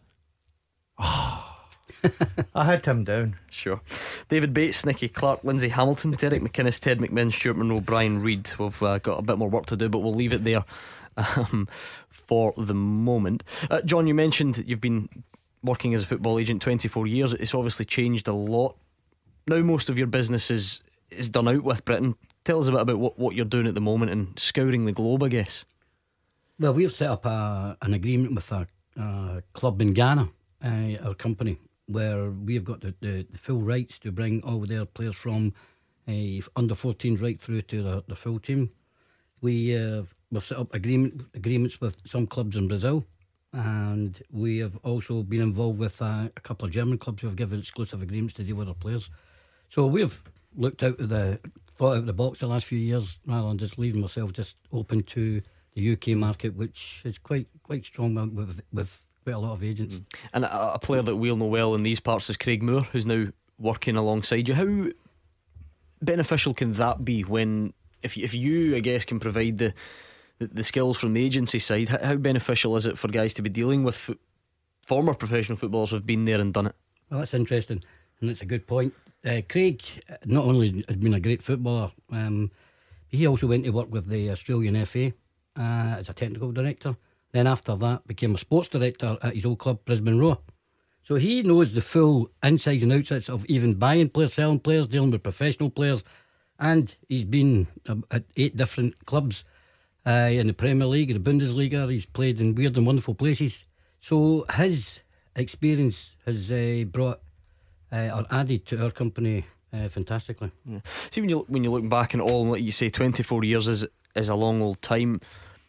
D: I had him down.
B: Sure. David Bates, Nicky Clark, Lindsay Hamilton, Derek McInnes, Ted McMahon, Stuart Monroe, Brian Reid. We've uh, got a bit more work to do, but we'll leave it there um, for the moment. uh, John, you mentioned you've been working as a football agent twenty-four years. It's obviously changed a lot. Now most of your business is, is done out with Britain. Tell us a bit about what, what you're doing at the moment and scouring the globe, I guess.
N: Well, we've set up a, an agreement with a, a club in Ghana, uh, our company, where we've got the, the, the full rights to bring all their players from uh, under fourteens right through to the, the full team. We, uh, we've set up agreement, agreements with some clubs in Brazil, and we have also been involved with uh, a couple of German clubs who have given exclusive agreements to deal with our players. So we've looked out of the thought out of the box the last few years, rather than just leaving myself just open to the U K market, which is quite quite strong with with quite a lot of agents.
B: And a, a player that we'll know well in these parts is Craig Moore, who's now working alongside you. How beneficial can that be when, if if you, I guess, can provide the the, the skills from the agency side? How, how beneficial is it for guys to be dealing with fo- former professional footballers who've been there and done it?
N: Well, that's interesting, and it's a good point. Uh, Craig not only has been a great footballer, um, he also went to work with the Australian F A uh, as a technical director. Then after that became a sports director at his old club, Brisbane Roar. So he knows the full insides and outsides of even buying players, selling players, dealing with professional players. And he's been uh, at eight different clubs uh, in the Premier League, the Bundesliga. He's played in weird and wonderful places. So his experience has uh, brought uh, or added to our company uh, fantastically.
B: Yeah. See, when you when you look back and all, like you say, twenty-four years is is a long old time.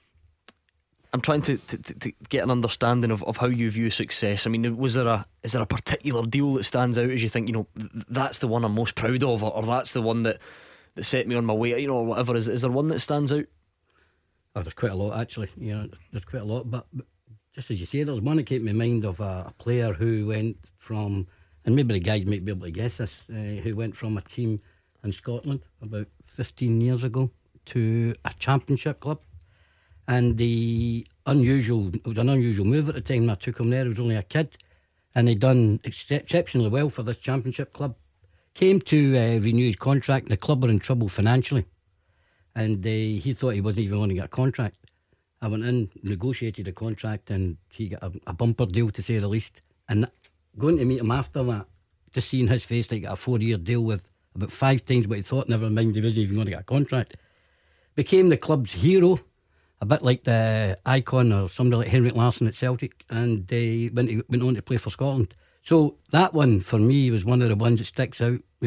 B: I'm trying to, to, to get an understanding of, of how you view success. I mean, was there a is there a particular deal that stands out as you think, you know, that's the one I'm most proud of, or, or that's the one that, that set me on my way, you know, or whatever? Is is there one that stands out?
N: Oh, there's quite a lot actually. You know, there's quite a lot. But, but just as you say, there's one that came to my mind of a, a player who went from, and maybe the guys might be able to guess this, uh, who went from a team in Scotland about fifteen years ago to a championship club. And the unusual, it was an unusual move at the time. I took him there, he was only a kid, and he'd done ex- exceptionally well for this championship club. Came to uh, renew his contract, the club were in trouble financially, and uh, he thought he wasn't even going to get a contract. I went in, negotiated a contract, and he got a, a bumper deal, to say the least. And going to meet him after that, just seeing his face, like a four-year deal with about five times what he thought, never mind he wasn't even going to get a contract. Became the club's hero, a bit like the icon or somebody like Henrik Larsson at Celtic, and they went, to, went on to play for Scotland. So that one for me was one of the ones that sticks out. Yeah, it's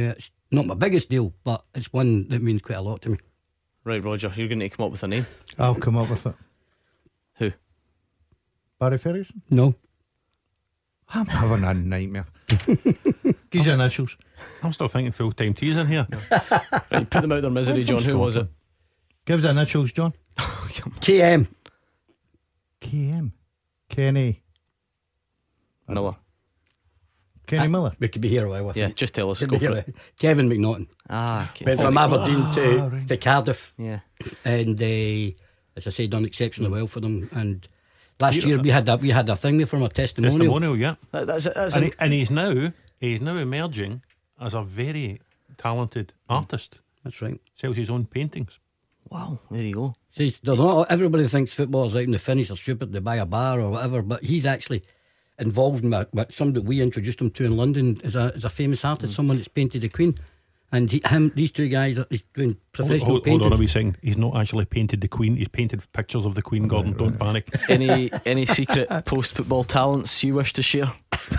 N: not my biggest deal, but it's one that means quite a lot to me.
B: Right, Roger, you're going to come up with a name.
D: I'll come up with it.
B: Who?
D: Barry Ferguson?
N: No.
D: I'm having a nightmare. Give your initials.
C: I'm still thinking full-time teas in here.
B: Right, put them out their misery, John. Who was it?
D: Give the initials, John.
N: K M.
D: K M. Kenny
B: Miller.
D: Kenny Miller.
N: We could be here a while with
B: Yeah,
N: it.
B: just tell us.
N: Could
B: Go
N: be
B: for
N: here
B: it.
N: a- Kevin McNaughton.
B: Ah, okay.
N: Went from Aberdeen to,
D: Ah, right.
N: to Cardiff.
B: Yeah.
N: And uh, as I say, done exceptionally well for them. And last
C: You-
N: year we had that we had a thing there from a testimonial.
C: Testimonial, yeah.
B: That, that's it. That's
C: And,
B: it.
C: he, and he's now he's now emerging as a very talented artist.
N: That's right.
C: Sells his own paintings.
B: Wow, there you go.
N: See, they're not, everybody thinks footballers out in the finish are stupid, they buy a bar or whatever, but he's actually involved in what, what somebody we introduced him to in London is a, is a famous artist, someone that's painted the Queen. And he, him, these two guys, are, he's doing professional
C: Hold, hold,
N: painting.
C: hold on a wee second. He's not actually painted the Queen. He's painted pictures of the Queen. Gordon, don't panic.
B: Any any secret post football talents you wish to share?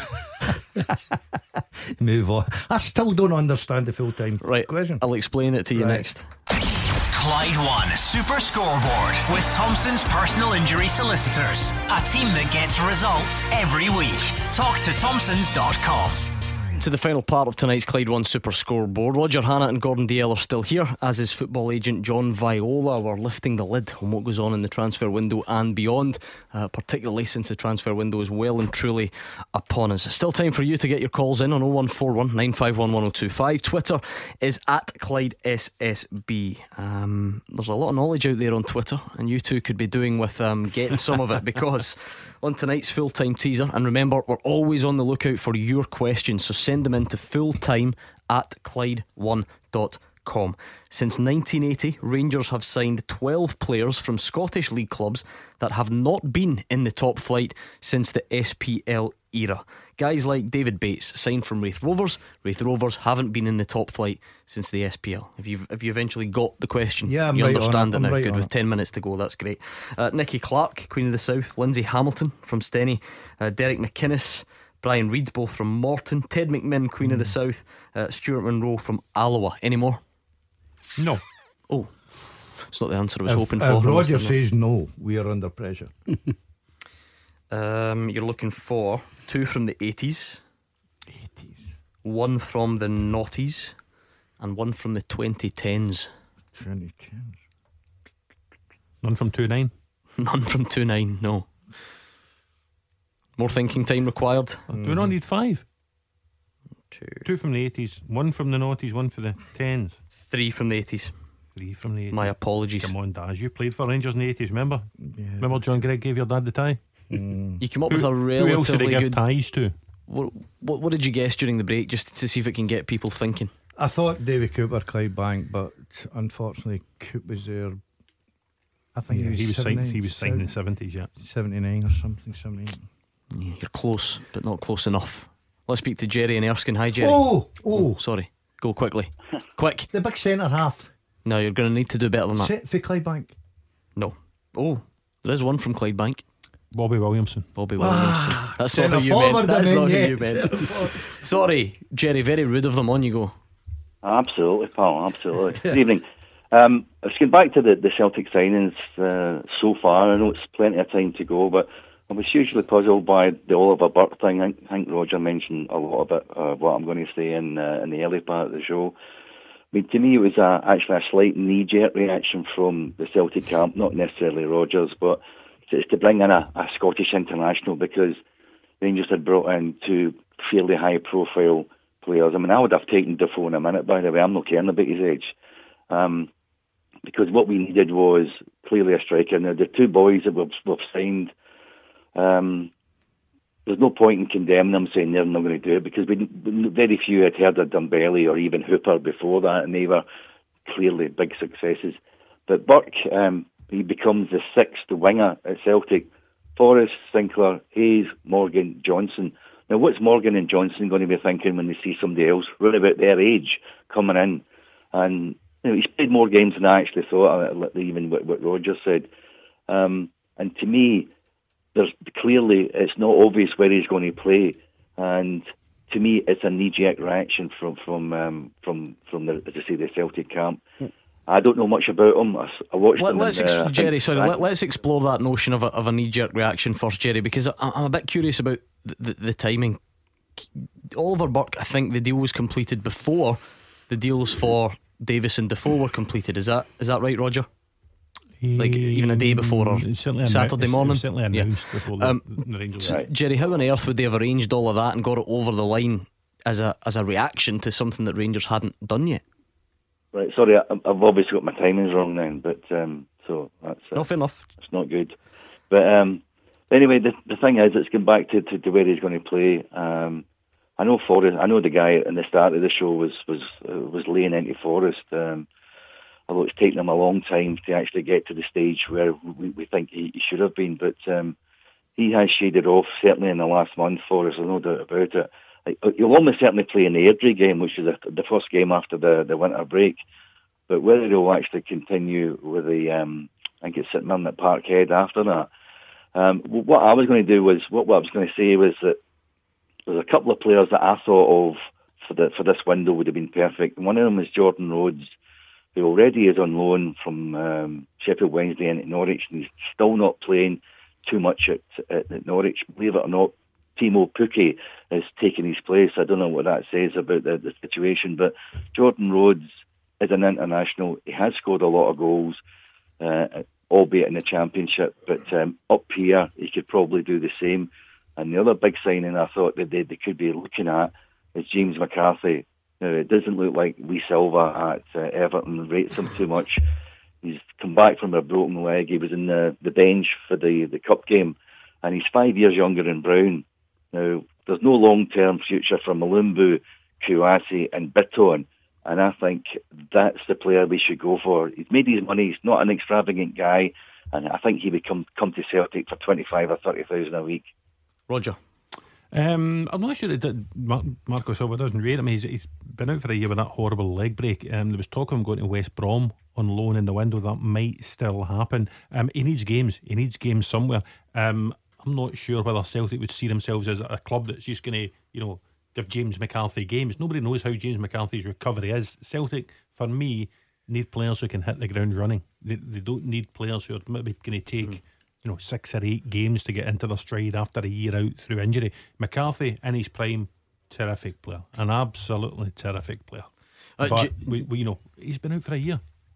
D: Move on. I still don't understand the full time
B: Right,
D: question.
B: I'll explain it to you
D: Right.
B: next.
A: Clyde One Super Scoreboard with Thompson's personal injury solicitors. A team that gets results every week. Talk to Thompsons dot com.
B: To the final part of tonight's Clyde One Super Scoreboard. Roger Hannah and Gordon Dalziel are still here, as is football agent John Viola. We're lifting the lid on what goes on in the transfer window and beyond, uh, particularly since the transfer window is well and truly upon us. Still time for you to get your calls in on oh one four one nine five one one oh two five. Twitter is at Clyde S S B. Um, there's a lot of knowledge out there on Twitter, and you two could be doing with um, getting some of it, because on tonight's full-time teaser, and remember, we're always on the lookout for your questions, so send them in to fulltime at Clyde one dot com. Since nineteen eighty, Rangers have signed twelve players from Scottish League clubs that have not been in the top flight since the S P L era. Guys like David Bates signed from Raith Rovers. Raith Rovers haven't been in the top flight since the S P L. If you've, if you eventually got the question,
D: Yeah, I'm
B: you
D: right
B: understand
D: on
B: it,
D: it. I'm
B: now.
D: right
B: Good,
D: on
B: with
D: it.
B: ten minutes to go, that's great. uh, Nicky Clark, Queen of the South. Lindsay Hamilton from Steny. uh, Derek McInnes, Brian Reid, both from Morton. Ted McMinn, Queen of the South. uh, Stuart Monroe from Alloa. Any more?
C: No.
B: Oh, it's not the answer I was
D: If,
B: hoping
D: if
B: for.
D: Roger
B: Mister
D: says no, we are under pressure.
B: Um, you're looking for two from the eighties, one from the noughties, and one from the twenty tens.
D: twenty tens.
C: None from two nine.
B: None from two nine. No. More thinking time required.
C: Do we not need five?
B: Two.
C: Two from the eighties, one from the noughties, one for the tens.
B: Three from the eighties.
C: Three from the eighties.
B: My apologies.
C: Come on, Daz. You played for Rangers in the eighties, remember? Remember John Gregg gave your dad the tie?
B: You came up
C: Who-
B: with a
C: who else did he
B: relatively
C: give
B: good
C: ties to?
B: What, what, what did you guess during the break, just to see if it can get people thinking?
D: I thought David Cooper, Clyde Bank, but unfortunately Coop was there. I think
C: Yeah,
D: he was,
C: he was signed.
D: seventy,
C: He was signed in the seventies. Yeah,
D: seventy-nine or something. seventy-eight.
B: Yeah, you're close, but not close enough. Let's speak to Jerry in Erskine. Hi, Jerry.
D: Oh, oh,
B: sorry. Go quickly. Quick.
D: The big centre half.
B: No, you're going to need to do better than that.
D: Set for Clyde Bank.
B: No. Oh, there is one from Clydebank.
C: Bobby Williamson.
B: Bobby Williamson.
D: Ah,
B: That's not
D: centre
B: who you
D: forward,
B: meant. That's
D: I mean,
B: not
D: yeah,
B: who you meant.
D: centre forward.
B: Sorry, Jerry. Very rude of them. On you go.
Q: Absolutely, pal. Absolutely. Good evening. Um, let's get back to the, the Celtic signings uh, so far. I know it's plenty of time to go, but I was hugely puzzled by the Oliver Burke thing. I think Roger mentioned a lot of it, uh, what I'm going to say in uh, in the early part of the show. I mean, to me, it was a, actually a slight knee-jerk reaction from the Celtic camp, not necessarily Rogers, but it's to bring in a, a Scottish international, because Rangers had brought in two fairly high-profile players. I mean, I would have taken Defoe in a minute, by the way. I'm not caring about his age. Um, because what we needed was clearly a striker. Now, the two boys that we've, we've signed, um, there's no point in condemning them, saying they're not going to do it, because we, very few had heard of Dumbelli or even Hooper before that, and they were clearly big successes. But Burke, um, he becomes the sixth winger at Celtic. Forrest, Sinclair, Hayes, Morgan, Johnson. Now, what's Morgan and Johnson going to be thinking when they see somebody else, really about their age, coming in? And you know, he's played more games than I actually thought, even what, what Roger said. Um, and to me, there's clearly, it's not obvious where he's going to play. And to me, it's a knee-jerk reaction from from um, from from the, as I say, the Celtic camp. I don't know much about them. I, I watched
B: Let,
Q: them.
B: let's
Q: in,
B: ex-
Q: uh,
B: Jerry,
Q: think,
B: sorry. Let, let's explore that notion of a, of a knee-jerk reaction first, Jerry, because I, I'm a bit curious about the, the, the timing. Oliver Burke, I think the deal was completed before the deals for Davis and Defoe were completed. Is that is that right, Roger? Like even a day before or Saturday morning?
C: Certainly announced yeah. before the,
B: um,
C: the Rangers.
B: So, Jerry, how on earth would they have arranged all of that and got it over the line as a as a reaction to something that Rangers hadn't done yet?
Q: Right, sorry, I, I've obviously got my timings wrong then, but um, so that's uh,
B: no, fair enough. It's
Q: not good. But um, anyway, the the thing is, it's going back to, to, to where he's going to play. Um, I know Forrest. I know the guy at the start of the show was was uh, was laying into Forrest. Um, although it's taken him a long time to actually get to the stage where we, we think he, he should have been, but um, he has shaded off certainly in the last month for us. There's no doubt about it. Like, he'll almost certainly play in the Airdrie game, which is a, the first game after the, the winter break. But whether he'll actually continue with the, um, I think it's St Mirren at Parkhead after that. Um, what I was going to do was, what, what I was going to say was that there's a couple of players that I thought of for the for this window would have been perfect. One of them is Jordan Rhodes, who already is on loan from um, Sheffield Wednesday into Norwich, and he's still not playing too much at, at, at Norwich. Believe it or not, Timo Pukki is taking his place. I don't know what that says about the, the situation, but Jordan Rhodes is an international. He has scored a lot of goals, uh, albeit in the Championship, but um, up here he could probably do the same. And the other big signing I thought that they, they could be looking at is James McCarthy. Now, it doesn't look like Lee Silva at uh, Everton rates him too much. He's come back from a broken leg. He was in the, the bench for the, the cup game, and he's five years younger than Brown. Now, there's no long-term future for Malumbu, Kouassi and Bitton, and I think that's the player we should go for. He's made his money. He's not an extravagant guy, and I think he would come, come to Celtic for twenty-five or thirty thousand a week.
B: Roger?
C: Um, I'm not sure that Mar- Marco Silva doesn't rate him. He's, he's been out for a year with that horrible leg break. Um, there was talk of him going to West Brom on loan in the window. That might still happen. Um, he needs games. He needs games somewhere. Um, I'm not sure whether Celtic would see themselves as a club that's just going to, you know, give James McCarthy games. Nobody knows how James McCarthy's recovery is. Celtic, for me, need players who can hit the ground running. They, they don't need players who are maybe going to take... Mm. you know, six or eight games to get into their stride after a year out through injury. McCarthy, in his prime, terrific player, an absolutely terrific player. Uh, but J- we, we, you know, he's been out for a year.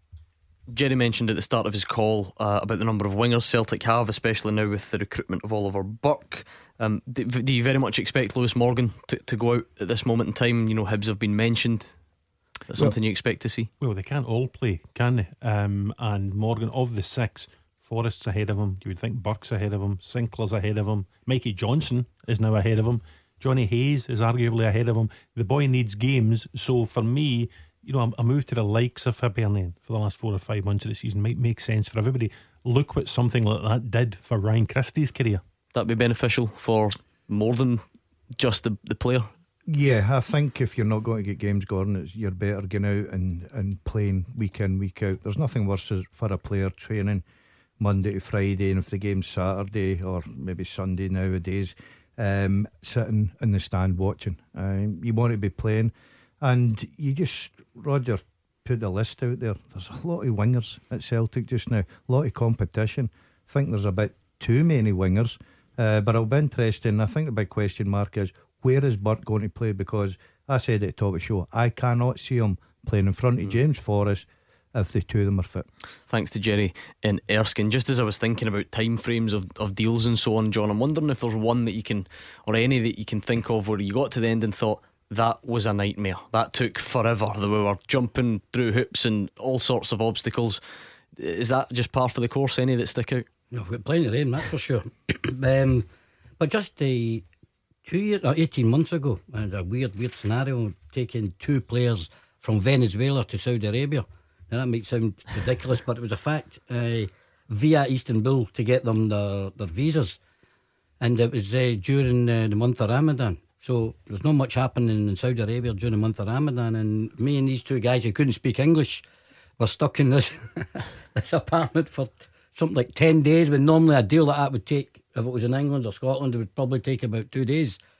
B: Jerry mentioned at the start of his call uh, about the number of wingers Celtic have, especially now with the recruitment of Oliver Burke. Um, do, do you very much expect Lewis Morgan to, to go out at this moment in time? You know, Hibs have been mentioned. That's well, something you expect to see?
C: Well, they can't all play, can they? Um, and Morgan, of the six, Forrest's ahead of him. You would think Burke's ahead of him. Sinclair's ahead of him. Mikey Johnson is now ahead of him. Johnny Hayes is arguably ahead of him. The boy needs games. So for me, you know, a move to the likes of Hibernian for the last four or five months of the season might make sense for everybody. Look what something like that did for Ryan Christie's career.
B: That'd be beneficial for more than just the, the player.
D: Yeah, I think if you're not going to get games, Gordon, it's, you're better getting out and, and playing week in, week out. There's nothing worse for a player training Monday to Friday, and if the game's Saturday or maybe Sunday nowadays, um, sitting in the stand watching. Um, you want to be playing, and you just, Roger put the list out there. There's a lot of wingers at Celtic just now, a lot of competition. I think there's a bit too many wingers, uh, but it'll be interesting. I think the big question mark is, where is Burke going to play? Because I said at the top of the show, I cannot see him playing in front of James Forrest if the two of them are fit.
B: Thanks to Jerry in Erskine. Just as I was thinking about time frames of, of deals and so on, John, I'm wondering if there's one that you can, or any that you can think of, where you got to the end and thought, that was a nightmare, that took forever, that we were jumping through hoops and all sorts of obstacles. Is that just par for the course? Any that stick out?
N: No, we've got plenty of them, that's for sure. um, but just uh, two years or eighteen months ago, and a weird weird scenario, taking two players from Venezuela to Saudi Arabia. Now that might sound ridiculous, but it was a fact, uh, via Istanbul to get them their, their visas, and it was uh, during uh, the month of Ramadan. So there's not much happening in Saudi Arabia during the month of Ramadan, and me and these two guys who couldn't speak English were stuck in this this apartment for something like ten days, when normally a deal like that would take, if it was in England or Scotland, it would probably take about two days.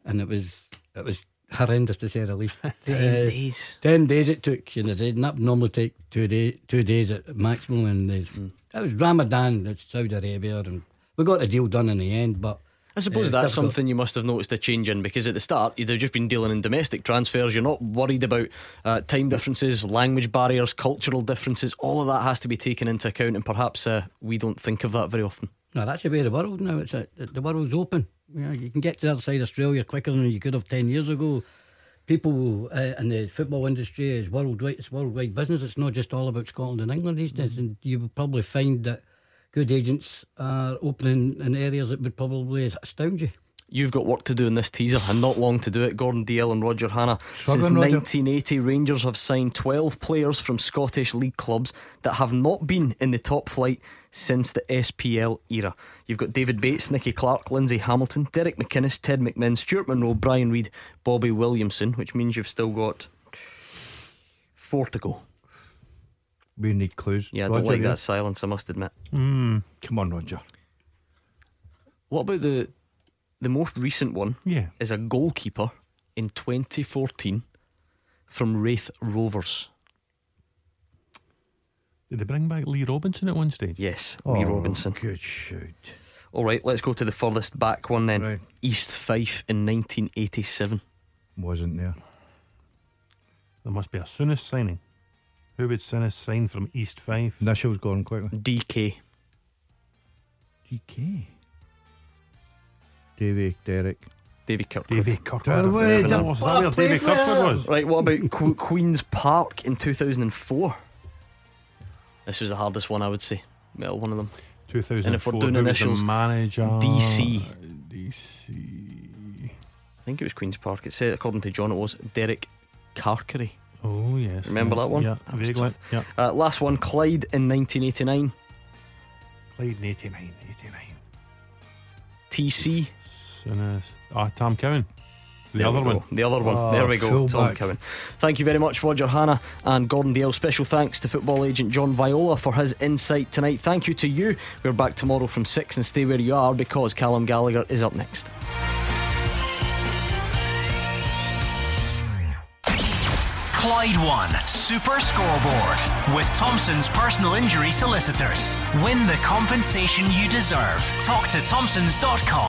N: and it was it was horrendous to say the least.
B: Ten
N: uh,
B: days.
N: Ten days it took, and it didn't normally take two day, two days at maximum. And mm. it was Ramadan, it's Saudi Arabia, and we got the deal done in the end. But
B: I suppose
N: uh,
B: that's
N: difficult.
B: something you must have noticed a change in, because at the start you'd have just been dealing in domestic transfers. You're not worried about uh, time differences, language barriers, cultural differences. All of that has to be taken into account, and perhaps uh, we don't think of that very often.
N: No, that's the way of the world now. It's a, the world's open. You know, you can get to the other side of Australia quicker than you could have ten years ago. People uh, in the football industry is worldwide. It's worldwide business. It's not just all about Scotland and England these days. And you will probably find that good agents are opening in areas that would probably astound you.
B: You've got work to do in this teaser, and not long to do it. Gordon Dalziel and Roger Hannah. Since
D: Roger.
B: nineteen eighty, Rangers have signed twelve players from Scottish League clubs that have not been in the top flight since the S P L era. You've got David Bates, Nicky Clark, Lindsay Hamilton, Derek McInnes, Ted McMinn, Stuart Monroe, Brian Reid, Bobby Williamson, which means you've still got four to go.
D: We need clues.
B: Yeah, I don't
D: Roger,
B: like
D: yeah.
B: that silence, I must admit.
C: Mm.
D: Come on, Roger.
B: What about the the most recent one?
C: Yeah.
B: Is a goalkeeper in twenty fourteen from Wraith Rovers.
C: Did they bring back Lee Robinson at one stage?
B: Yes, Lee
D: Oh,
B: Robinson.
D: Good shoot.
B: Alright, let's go to the furthest back one then.
D: Right.
B: East Fife in nineteen eighty-seven.
D: Wasn't there.
C: There must be a soonest signing. Who would soonest sign from East Fife?
D: Initials going quickly.
B: D K.
D: D K. Davy, Derek.
B: Davy Kirkwood.
C: Davy Kirkwood.
D: Kirkwood.
C: Oh, is that where Davy Kirkwood was?
B: Right, what about Qu- Queen's Park in two thousand four? This was the hardest one, I would say. Well, one of them.
C: two thousand four.
B: And if we're doing
C: who was the
B: initials,
C: manager?
B: D C.
C: D C.
B: I think it was Queen's Park. It said, according to John, it was Derek Carkery.
C: Oh yes.
B: Remember
C: yeah,
B: that one?
C: Yeah,
B: That was
C: vaguely.
B: tough.
C: Yeah.
B: Uh, last one, Clyde in nineteen eighty-nine.
C: Clyde in eighty-nine. eighty-nine.
B: T C.
C: Soonest. Ah, Tom Cowan. The
B: There
C: other
B: we go.
C: one.
B: The other one.
D: Oh,
B: there we go. Tom
D: fullback.
B: Cowan. Thank you very much, Roger Hannah and Gordon Dalziel. Special thanks to football agent John Viola for his insight tonight. Thank you to you. We're back tomorrow from six, and stay where you are, because Callum Gallagher is up next.
A: Clyde One Super Scoreboard with Thompson's personal injury solicitors. Win the compensation you deserve. Talk to Thompsons dot com.